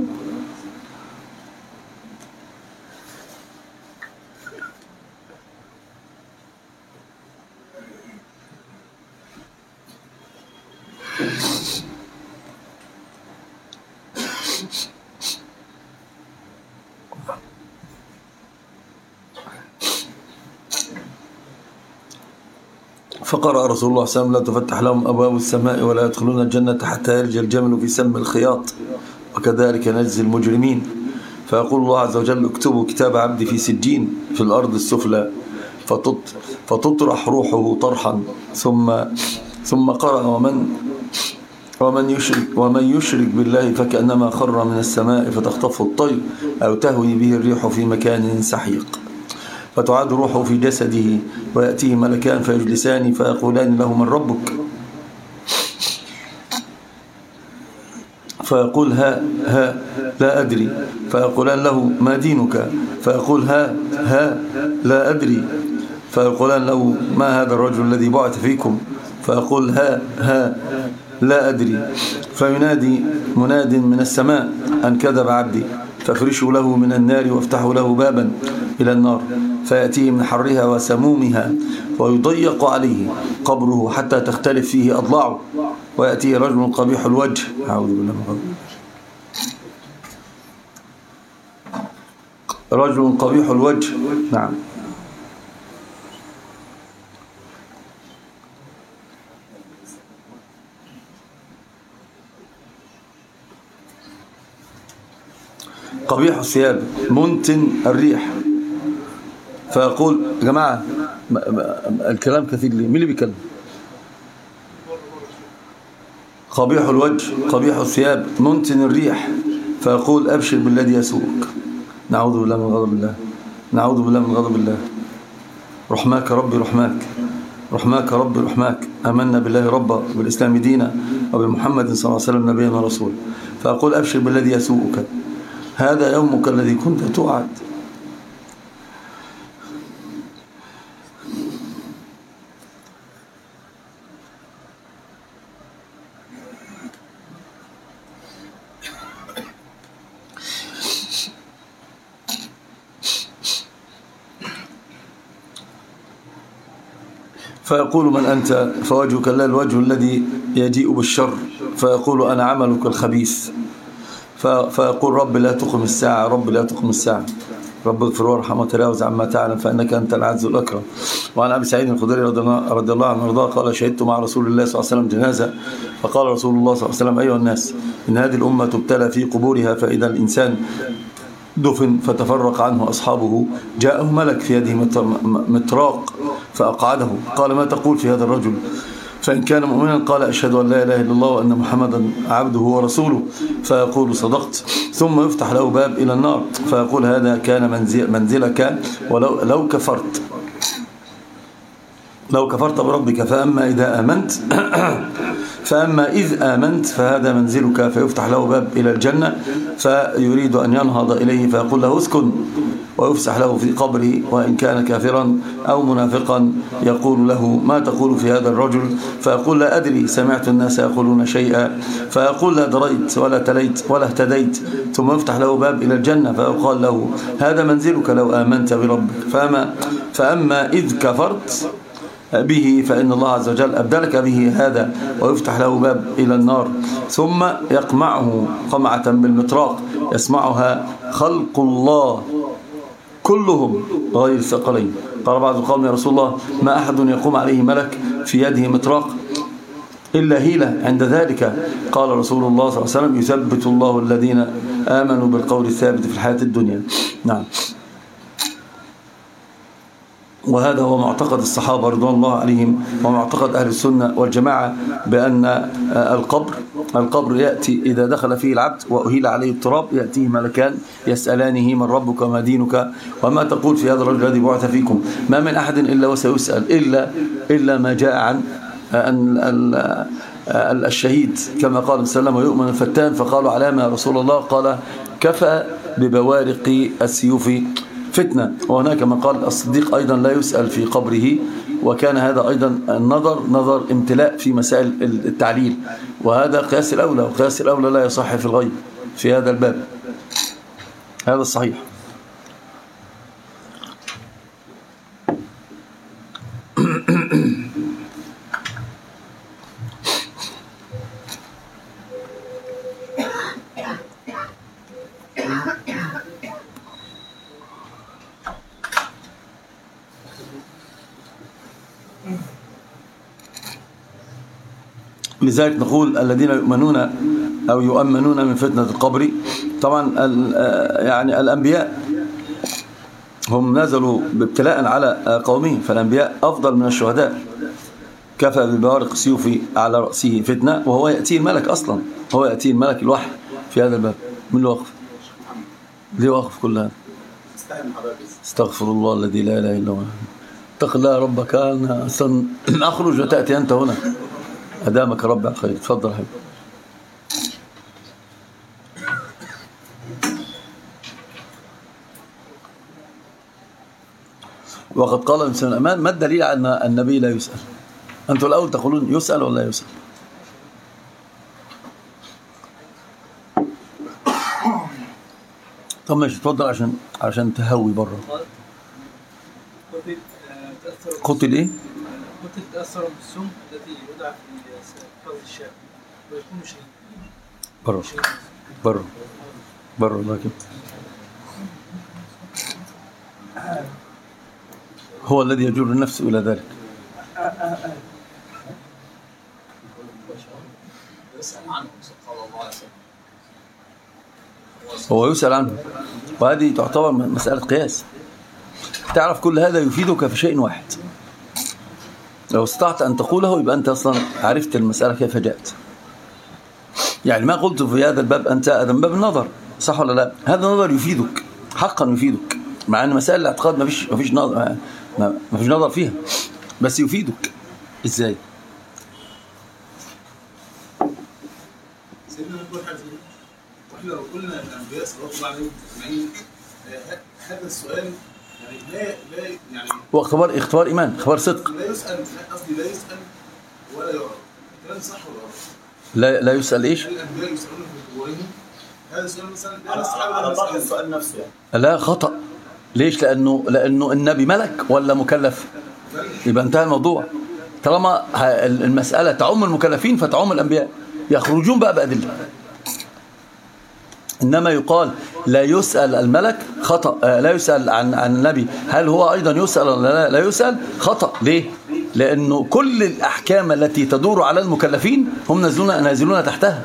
فقرأ رسول الله صلى الله عليه وسلم لا تفتح لهم أبواب السماء ولا يدخلون الجنة حتى يرجى الجمل في سم الخياط وكذلك نجزي المجرمين. فيقول الله عز وجل اكتبوا كتاب عبدي في سجين في الأرض السفلى فتطرح روحه طرحا. ثم ثم قرأ ومن ومن يشرك ومن يشرك بالله فكأنما خر من السماء فتخطفه الطير أو تهوي به الريح في مكان سحيق. فتعاد روحه في جسده ويأتيه ملكان فيجلسان فيقولان له من ربك؟ فيقول ها ها لا أدري. فيقولان له ما دينك؟ فيقول ها ها لا أدري. فيقولان له ما هذا الرجل الذي بعث فيكم؟ فيقول ها ها لا أدري. فينادي مناد من السماء أن كذب عبدي فافرشوا له من النار وافتحوا له بابا إلى النار فيأتيه من حرها وسمومها ويضيق عليه قبره حتى تختلف فيه أضلاعه ويأتيه رجل قبيح الوجه. أعوذ بالله من غضب. رجل قبيح الوجه. نعم. قبيح الثياب منتن الريح. فيقول يا جماعة الكلام كثير ليه؟ مين اللي بيتكلم؟ قبيح الوجه قبيح الثياب منتن الريح. فيقول أبشر بالذي يسوءك. نعوذ بالله من غضب الله، نعوذ بالله من غضب الله. رحماك ربي رحماك، رحماك ربي رحماك. آمنا بالله ربا وبالإسلام دينا وبمحمد صلى الله عليه وسلم نبيا ورسولا. فأقول أبشر بالذي يسوءك، هذا يومك الذي كنت توعد. فيقول من أنت؟ فوجهك لا الوجه الذي يجيء بالشر. فيقول أنا عملك الخبيث. فيقول رب لا تقم الساعة، رب لا تقم الساعة، رب اغفر وارحم وتجاوز عما تعلم فإنك أنت العز الأكرم. وعن أبي سعيد الخدري رضي الله عنه وارضاه قال شهدت مع رسول الله صلى الله عليه وسلم جنازة فقال رسول الله صلى الله عليه وسلم أيها الناس إن هذه الأمة تبتلى في قبورها فإذا الإنسان دفن فتفرق عنه أصحابه جاءه ملك في يده مطراق فأقعده. قال ما تقول في هذا الرجل؟ فإن كان مؤمنا قال أشهد أن لا إله إلا الله وأن محمدا عبده ورسوله. فيقول صدقت. ثم يفتح له باب إلى النار فيقول هذا كان منزل منزلك ولو لو كفرت لو كفرت بربك. فأما إذا آمنت فأما إذ آمنت فهذا منزلك. فيفتح له باب إلى الجنة فيريد أن ينهض إليه فيقول له اسكن ويفسح له في قبره وإن كان كافرا أو منافقا يقول له ما تقول في هذا الرجل؟ فيقول لا أدري سمعت الناس يقولون شيئا. فيقول لا دريت ولا تليت ولا اهتديت. ثم يفتح له باب إلى الجنة فيقال له هذا منزلك لو آمنت بربك. فما فأما إذ كفرت به فإن الله عز وجل أبدلك به هذا ويفتح له باب إلى النار ثم يقمعه قمعة بالمطراق يسمعها خلق الله كلهم غير الثقلين. قال بعض القوم يا رسول الله ما أحد يقوم عليه ملك في يده مطراق إلا هيلة عند ذلك. قال رسول الله صلى الله عليه وسلم يثبت الله الذين آمنوا بالقول الثابت في الحياة الدنيا. نعم. وهذا هو معتقد الصحابة رضوان الله عليهم ومعتقد أهل السنة والجماعة بأن القبر القبر يأتي إذا دخل فيه العبد وأهيل عليه التراب يأتيه ملكان يسألانه من ربك وما دينك وما تقول في هذا الرجل الذي بعث فيكم. ما من أحد إلا وسيسأل إلا, إلا ما جاء عن الشهيد كما قال صلى الله عليه وسلم ويؤمن الفتان فقالوا علامة يا رسول الله قال كفى ببوارق السيوف فتنة. وهناك من قال الصديق أيضا لا يسأل في قبره وكان هذا أيضا النظر نظر امتلاء في مسائل التعليل وهذا قياس الأولى وقياس الأولى لا يصح في الغيب في هذا الباب. هذا الصحيح. لذلك نقول الذين يؤمنون أو يؤمنون من فتنة القبر طبعا يعني الأنبياء هم نزلوا بابتلاء على قومهم فالأنبياء أفضل من الشهداء. كفى ببوارق السيوف على رأسه فتنة وهو يأتي الملك أصلا هو يأتي الملك الوحي في هذا الباب. من اللي وقف ليه وقف كل هذا؟ استغفر الله الذي لا إله إلا هو اتق الله ربك أنا أخرج وتأتي أنت هنا أدامك رب خير. تفضل حبيبي. وقد قال الإنسان الأمان ما الدليل على أن النبي لا يسأل؟ أنتم الأول تقولون يسأل ولا لا يسأل؟ طب ماشي تفضل عشان عشان تهوي بره. قتل إيه؟ قتل تأثر بالسم التي يدعى في فرض الشام ويكون شيء بره بره بره لكن هو الذي يجر النفس إلى ذلك. هو يسأل عنه وهذه تعتبر مسألة قياس. تعرف كل هذا يفيدك في شيء واحد لو استطعت أن تقوله يبقى أنت أصلا عرفت المسألة كيف جاءت. يعني ما قلت في هذا الباب أنت هذا من باب النظر صح ولا لا؟ هذا النظر يفيدك حقا يفيدك مع أن مسائل الاعتقاد ما فيش ما فيش نظر ما فيش نظر فيها بس يفيدك. إزاي؟ سيدنا نقول حاجة واحنا لو قلنا الأنبياء صلى الله عليه وسلم هذا السؤال يعني لا لا يعني هو اختبار اختبار إيمان اختبار صدق. لا يسأل قصدي لا يسأل ولا يعرف. الكلام صح ولا غلط؟ لا لا يسأل إيش؟ الأنبياء يسألون في قبورهم هذا السؤال مثلا على طرح السؤال نفسه يعني. لا خطأ. ليش؟ لأنه لأنه النبي ملك ولا مكلف؟ يبقى انتهى الموضوع. طالما المسألة تعم المكلفين فتعم الأنبياء يخرجون بقى بأدلة. إنما يقال لا يسأل الملك خطأ. لا يسأل عن عن النبي هل هو أيضا يسأل ولا لا, لا يسأل خطأ. ليه؟ لأنه كل الأحكام التي تدور على المكلفين هم نازلون نازلون تحتها.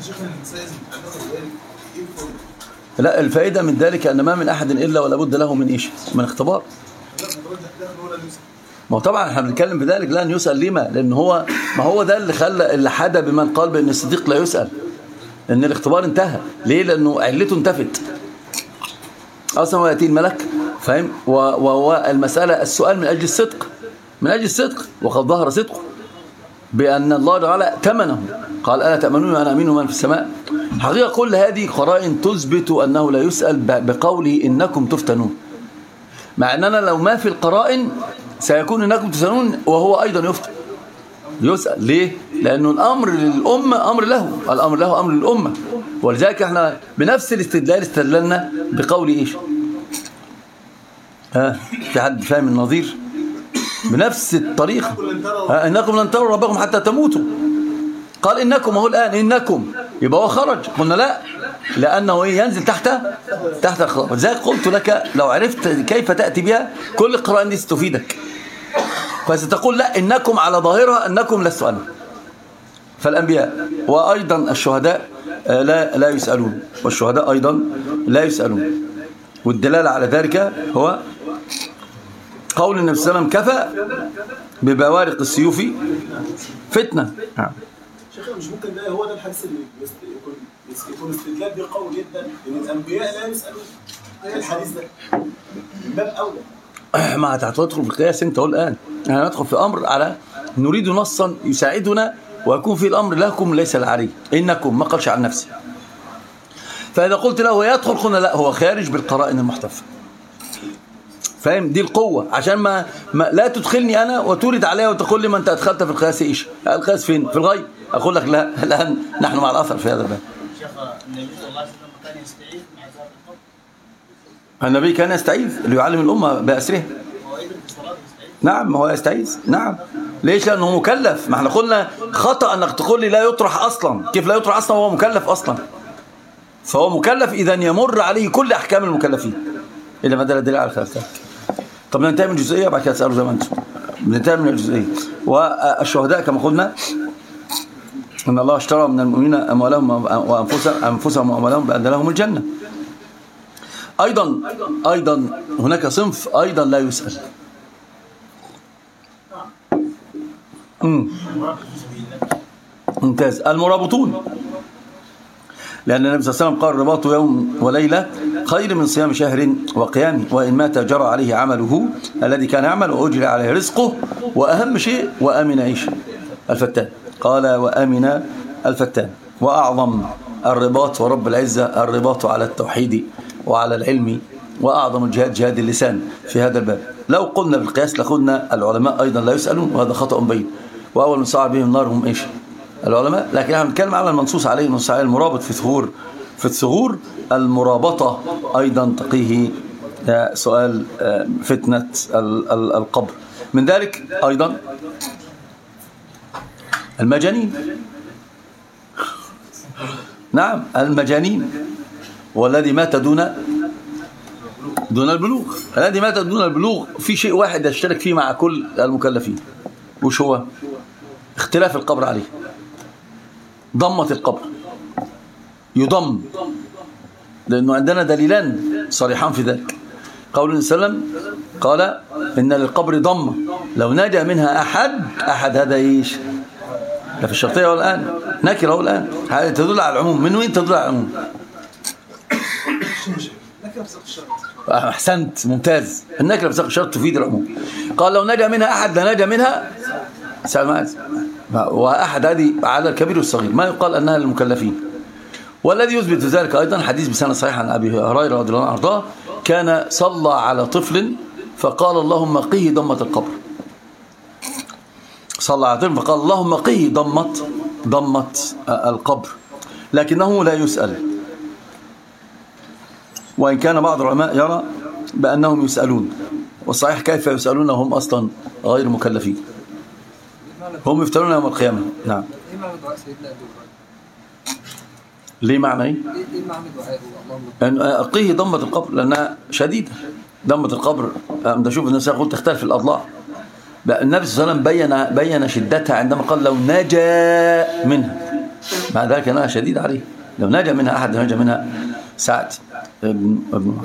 لا الفائدة من ذلك أن ما من أحد إلا ولا بد له من إيش؟ من اختبار. ما هو طبعا احنا بنتكلم بذلك لن يسأل لما لأن هو ما هو ده اللي خلى اللي حدا بمن قال بأن الصديق لا يسأل لأن الاختبار انتهى. ليه؟ لأنه علته انتفت أصلا هو يأتي الملك فاهم وهو المسألة السؤال من أجل الصدق من أجل الصدق وقد ظهر صدقه بأن الله تعالى تمنه قال ألا تأمنون أنا أمين من في السماء. حقيقة كل هذه قرائن تثبت أنه لا يسأل بقوله إنكم تفتنون مع أننا لو ما في القرائن سيكون إنكم تفتنون وهو أيضا يفتن يسأل. ليه؟ لأنه الأمر للأمة أمر له الأمر له أمر للأمة ولذلك احنا بنفس الاستدلال استدللنا بقول إيش ها في حد فاهم النظير؟ بنفس الطريقة. ها إنكم لن تروا ربكم حتى تموتوا. قال إنكم هو الآن إنكم، يبقى هو خرج. قلنا لا، لأنه ينزل تحت تحت الخطاب. لذلك قلت لك لو عرفت كيف تأتي بها كل القراءة دي ستفيدك. فستقول لا إنكم على ظاهرها أنكم لست أنا. فالأنبياء وأيضا الشهداء لا لا يسألون، والشهداء أيضا لا يسألون. والدلالة على ذلك هو قول النبي صلى الله عليه وسلم كفى ببوارق السيوف فتنة. شيخنا مش ممكن ده هو ده الحديث اللي يكون يكون استدلال بيه قوي جدا ان الانبياء لا يسالون الحديث ده من باب اولى. ما هتدخل في القياس انت قول الان. احنا ندخل في امر على نريد نصا يساعدنا ويكون في الامر لكم ليس العلي. انكم ما قالش عن نفسه. فاذا قلت له يدخل قلنا لا، هو خارج بالقرائن المحتفه. فاهم؟ دي القوه، عشان ما, ما لا تدخلني انا وتورد عليها وتقول لي ما انت ادخلت في القياس ايش؟ القياس فين؟ في الغيب. اقول لك لا، الان نحن مع الاثر في هذا الباب. شيخ النبي صلى الله عليه وسلم كان يستعيذ من عذاب القبر. النبي كان يستعيذ ليعلم الامه باسرها. هو ايضا في الصلاه يستعيذ. نعم هو يستعيذ. نعم. ليش؟ لانه مكلف. ما احنا قلنا خطا انك تقول لي لا يطرح اصلا. كيف لا يطرح اصلا وهو مكلف اصلا؟ فهو مكلف اذا يمر عليه كل احكام المكلفين الا ما دل دليل على خلافه. طب ننتهي من الجزئيه بعد كده تسالوا زي ما انتم. ننتهي من الجزئيه. والشهداء كما قلنا ان الله اشترى من المؤمنين اموالهم وانفسهم انفسهم واموالهم بان لهم الجنه. ايضا ايضا هناك صنف ايضا لا يسال. امم ممتاز. المرابطون، لأن النبي صلى الله عليه وسلم قال رباط يوم وليلة خير من صيام شهر وقيامه، وإن مات جرى عليه عمله الذي كان يعمل وأجري عليه رزقه، وأهم شيء وأمن عيش الفتان. قال وأمن الفتان. وأعظم الرباط ورب العزة الرباط على التوحيد وعلى العلم، وأعظم الجهاد جهاد اللسان في هذا الباب. لو قلنا بالقياس لقلنا العلماء أيضا لا يسألون، وهذا خطأ بين. وأول من صعب بهم النار هم إيش؟ العلماء. لكن احنا بنتكلم على المنصوص عليه، المنصوص عليه المرابط في ثغور في الثغور. المرابطة أيضا تقيه سؤال فتنة القبر. من ذلك أيضا المجانين. نعم المجانين. والذي مات دون دون البلوغ. الذي مات دون البلوغ في شيء واحد يشترك فيه مع كل المكلفين، وش هو؟ اختلاف القبر عليه. ضمة القبر يضم، لأنه عندنا دليلان صريحان في ذلك. قول النبي صلى الله عليه وسلم قال إن للقبر ضمة لو نجا منها أحد أحد هذا إيش؟ ده في الشرطية والآن نكره الآن. هذا تدل على العموم. من وين تدل على العموم؟ أحسنت ممتاز. النكرة بساق الشرط تفيد العموم. قال لو نجا منها أحد لنجا منها سلمان. وأحد هذه على الكبير والصغير، ما يقال أنها للمكلفين. والذي يثبت ذلك أيضا حديث بسنة صحيح عن أبي هريرة رضي الله عنه أرضاه، كان صلى على طفل فقال اللهم قيه ضمة القبر. صلى على طفل فقال اللهم قيه ضمة ضمة القبر، لكنه لا يسأل. وإن كان بعض العلماء يرى بأنهم يسألون، والصحيح كيف يسألون وهم أصلا غير مكلفين؟ هم يفترون يوم القيامة. نعم. ايه معنى دعاء سيدنا ابي هريره؟ ليه معنى ايه؟ ايه معنى دعائه ان اللهم اقيه ضمة القبر لانها شديدة. ضمة القبر ده شوف الناس يقول تختلف الاضلاع. النبي صلى الله عليه وسلم بين بين شدتها عندما قال لو نجا منها، مع ذلك انها شديدة عليه. لو نجا منها احد نجا منها سعد ابن ابن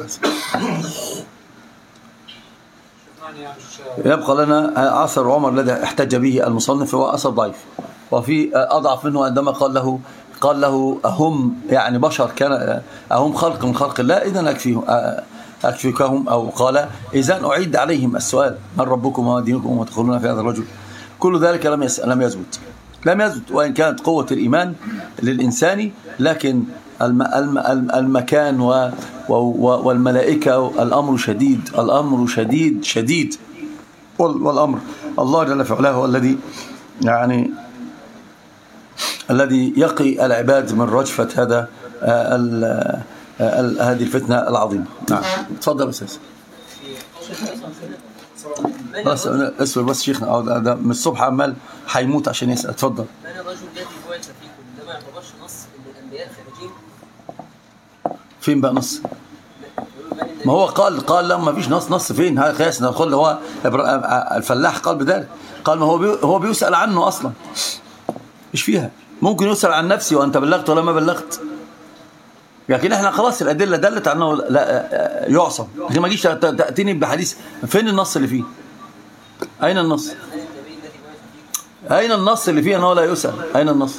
يبقى لنا أثر عمر الذي احتج به المصنف، هو أثر ضعيف. وفي أضعف منه عندما قال له قال له أهم يعني بشر كان أهم خلق من خلق الله إذن أكفيهم أكفيكهم، أو قال إذن أعيد عليهم السؤال من ربكم وما دينكم وما تدخلون في هذا الرجل. كل ذلك لم لم يثبت لم يثبت وإن كانت قوة الإيمان للإنسان، لكن الم الم المكان و والملائكة الأمر شديد الأمر شديد شديد والأمر الله جل في علاه هو الذي يعني الذي يقي العباد من رجفة هذا ال ال هذه الفتنة العظيمة. نعم تفضل أستاذ. بس اسمع بس شيخنا، اه ده, ده من الصبح عمال هيموت عشان يسأل. اتفضل. من الرجل الذي بعث فيكم ده ما يعتبرش نص ان الانبياء خارجين؟ فين بقى نص؟ ما هو قال قال لا ما فيش نص. نص فين؟ هذا قياسنا نقول هو الفلاح قال بذلك، قال ما هو بي هو بيسأل عنه اصلا. ايش فيها؟ ممكن يسأل عن نفسي وانت بلغت ولا ما بلغت، لكن احنا خلاص الادله دلت على انه لا يعصم. لكن ما تجيش تاتيني بحديث فين النص اللي فيه؟ اين النص؟ اين النص اللي فيه انه لا يسأل؟ اين النص؟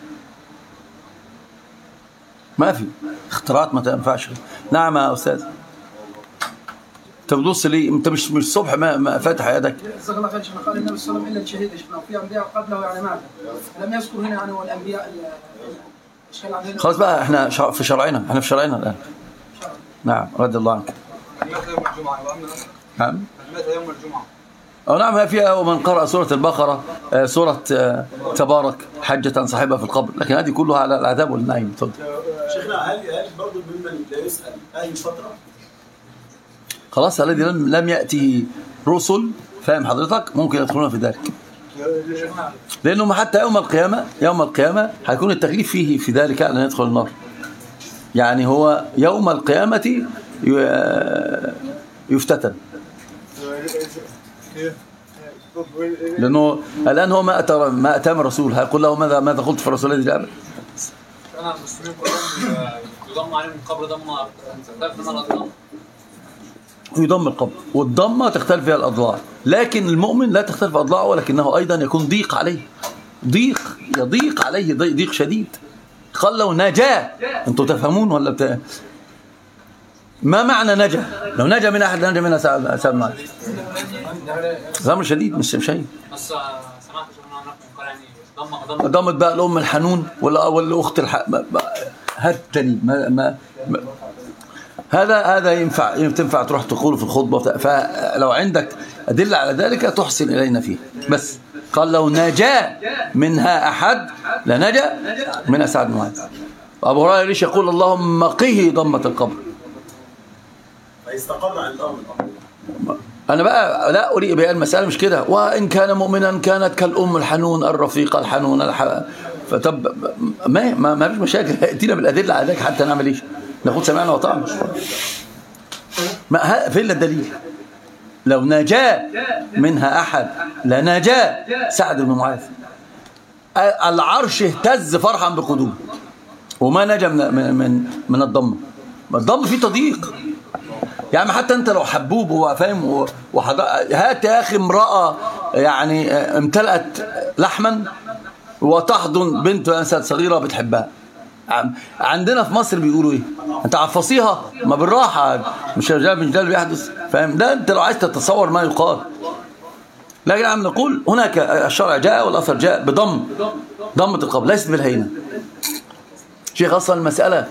ما في اختراعات ما تنفعش. نعم يا استاذ. انت بتبص ليه؟ انت مش مش الصبح ما, ما فاتح يدك. جزاك الله خير. قال النبي صلى الله عليه وسلم الا الشهيد شفنا وفي انبياء قبله يعني مات، لم يذكر هنا يعني هو الانبياء. خلاص بقى احنا في شرعنا، احنا في شرعنا الان. نعم رضي الله عنك. يوم الجمعه نعم مات يوم الجمعه. أو نعم فيها ومن قرأ سورة البقرة سورة تبارك حجة صاحبها في القبر، لكن هذه كلها على العذاب والنعيم. تفضل. شيخنا هل هل برضه ممن لا يسأل أي فترة؟ خلاص الذي لم لم يأتي رسل، فاهم حضرتك، ممكن يدخلون في ذلك، لأنه حتى يوم القيامة يوم القيامة هيكون التكليف فيه في ذلك أن يدخل النار. يعني هو يوم القيامة يفتتن، لأنه الآن هو ما أتى ما أتى من رسول، هيقول له ماذا ماذا قلت في الرسول الذي جاء؟ أنا المسلمين كلهم يضم عليهم القبر ضمة تختلف من الأضلاع. يضم القبر، والضمة تختلف فيها الأضلاع، لكن المؤمن لا تختلف أضلاعه، ولكنه أيضا يكون ضيق عليه، ضيق يضيق عليه ضيق شديد. قال لو نجا، أنتم تفهمون ولا بتا... ما معنى نجا؟ لو نجا من أحد نجا منها سبب معه. أمر شديد مش شيء. بس سمعت شو يعني ضمة ضمت بقى الأم الحنون ولا ولا أخت الح... هذا الدليل ما... ما... ما... هذا هذا ينفع تنفع تروح تقوله في الخطبة، فلو عندك أدلة على ذلك تحسن إلينا فيه. بس قال لو نجا منها أحد لنجا من سعد بن معاذ. أبو هريرة ليش يقول اللهم قه ضمة القبر؟ فيستقر عن الأمر. أنا بقى لا أريد بيان المسألة مش كده، وإن كان مؤمنا كانت كالأم الحنون الرفيقة الحنون الح... فطب ما ما ما فيش مشاكل، ائتينا بالأدلة على ذلك حتى نعمل إيش؟ ناخد سمعنا وطعنا. ما فين الدليل؟ لو نجا منها أحد لنجا سعد بن معاذ. العرش اهتز فرحا بقدوم، وما نجا من من من الضم. الضم فيه تضييق، يعني حتى انت لو حبوب هو فاهم وحضر... هات يا اخي امراه يعني امتلأت لحما وتحضن بنت انسان صغيره بتحبها. عندنا في مصر بيقولوا ايه؟ انت عفصيها ما بالراحه، مش مش ده اللي بيحدث، فاهم؟ ده انت لو عايز تتصور ما يقال. لكن عم نقول هناك الشرع جاء والاثر جاء بضم ضمه القبر، ليست بالهينه. شيخ اصلا المساله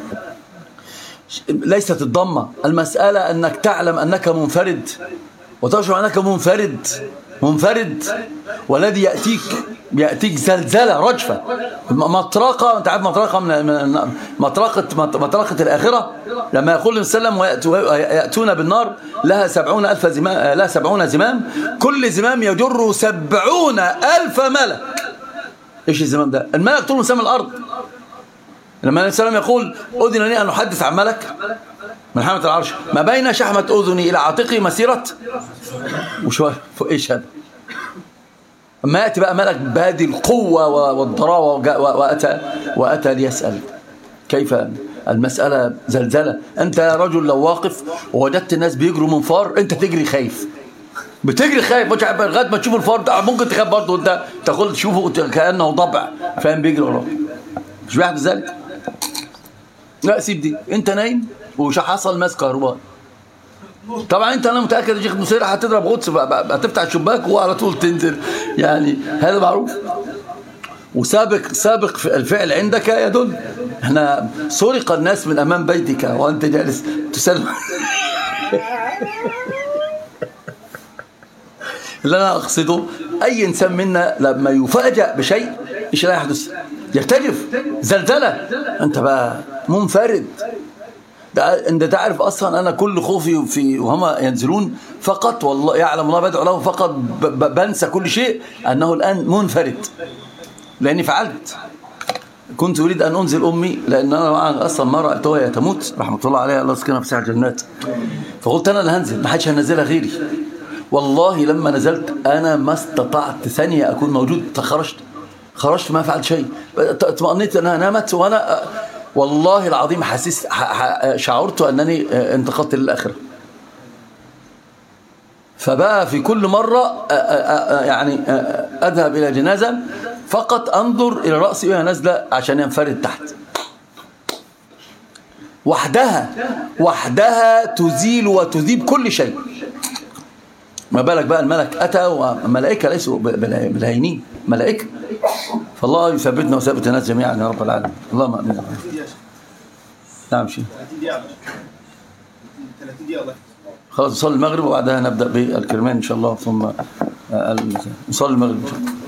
ليست الضمة، المسألة أنك تعلم أنك منفرد وتشعر أنك منفرد منفرد والذي يأتيك يأتيك زلزلة رجفة مطرقة. أنت عارف مطرقة من مطرقة مطرقة الآخرة، لما يقول النبي صلى الله عليه وسلم يأتون بالنار لها سبعون ألف زمام، لها سبعون زمام، كل زمام يجر سبعون ألف ملك. إيش الزمام ده؟ الملك طول مسام الأرض. لما النبي صلى الله عليه وسلم يقول أذن لي أن أحدث عن ملك من حملة العرش ما بين شحمة أذني إلى عاتقي مسيرة وشوية فوق إيش هذا؟ أما يأتي بقى ملك بهذه القوة والضراوة وأتى وأتى ليسأل كيف المسألة زلزلة. أنت يا رجل لو واقف ووجدت الناس بيجروا من فار أنت تجري خايف، بتجري خايف لغاية ما تشوف الفار ممكن تخاف برضه، أنت تقول تشوفه كأنه ضبع فاهم بيجري وراك، مش بيحدث ذلك؟ لا سيب دي، انت نايم وش حصل ماس كهرباء طبعا انت انا متاكد يا شيخ نصير هتضرب غطس هتفتح الشباك وعلى طول تنزل، يعني هذا معروف. وسابق سابق الفعل عندك يدل. احنا سرق الناس من امام بيتك وانت جالس تسلم. اللي انا اقصده اي انسان منا لما يفاجأ بشيء ايش لا يحدث؟ يرتجف زلزلة. انت بقى منفرد. ده انت تعرف اصلا انا كل خوفي في وهم ينزلون في فقط، والله يعلم الله بدعو له فقط، بنسى كل شيء أنه الآن منفرد، لأني فعلت. كنت أريد أن أنزل أمي، لأن أنا أصلا ما رأيتها وهي تموت رحمة الله عليها، الله يسكنها في ساعة جنات. فقلت أنا اللي هنزل، ما حدش هنزلها غيري. والله لما نزلت أنا ما استطعت ثانية أكون موجود، خرجت خرجت ما فعلت شيء، اطمأنيت أنها نامت، وأنا والله العظيم حسيت شعرت أنني انتقلت للآخرة. فبقى في كل مرة يعني أذهب إلى جنازة فقط أنظر إلى رأسي وهي نازلة عشان ينفرد تحت. وحدها وحدها تزيل وتذيب كل شيء. ما بالك بقى الملك أتى، وملائكة ليسوا بالهينين، ملائكة. فالله يثبتنا وثبت الناس جميعا يا رب العالمين. اللهم امين. نعم شيء خلاص نصلي المغرب وبعدها نبدأ بالكرمان إن شاء الله، ثم نصلي المغرب إن شاء الله.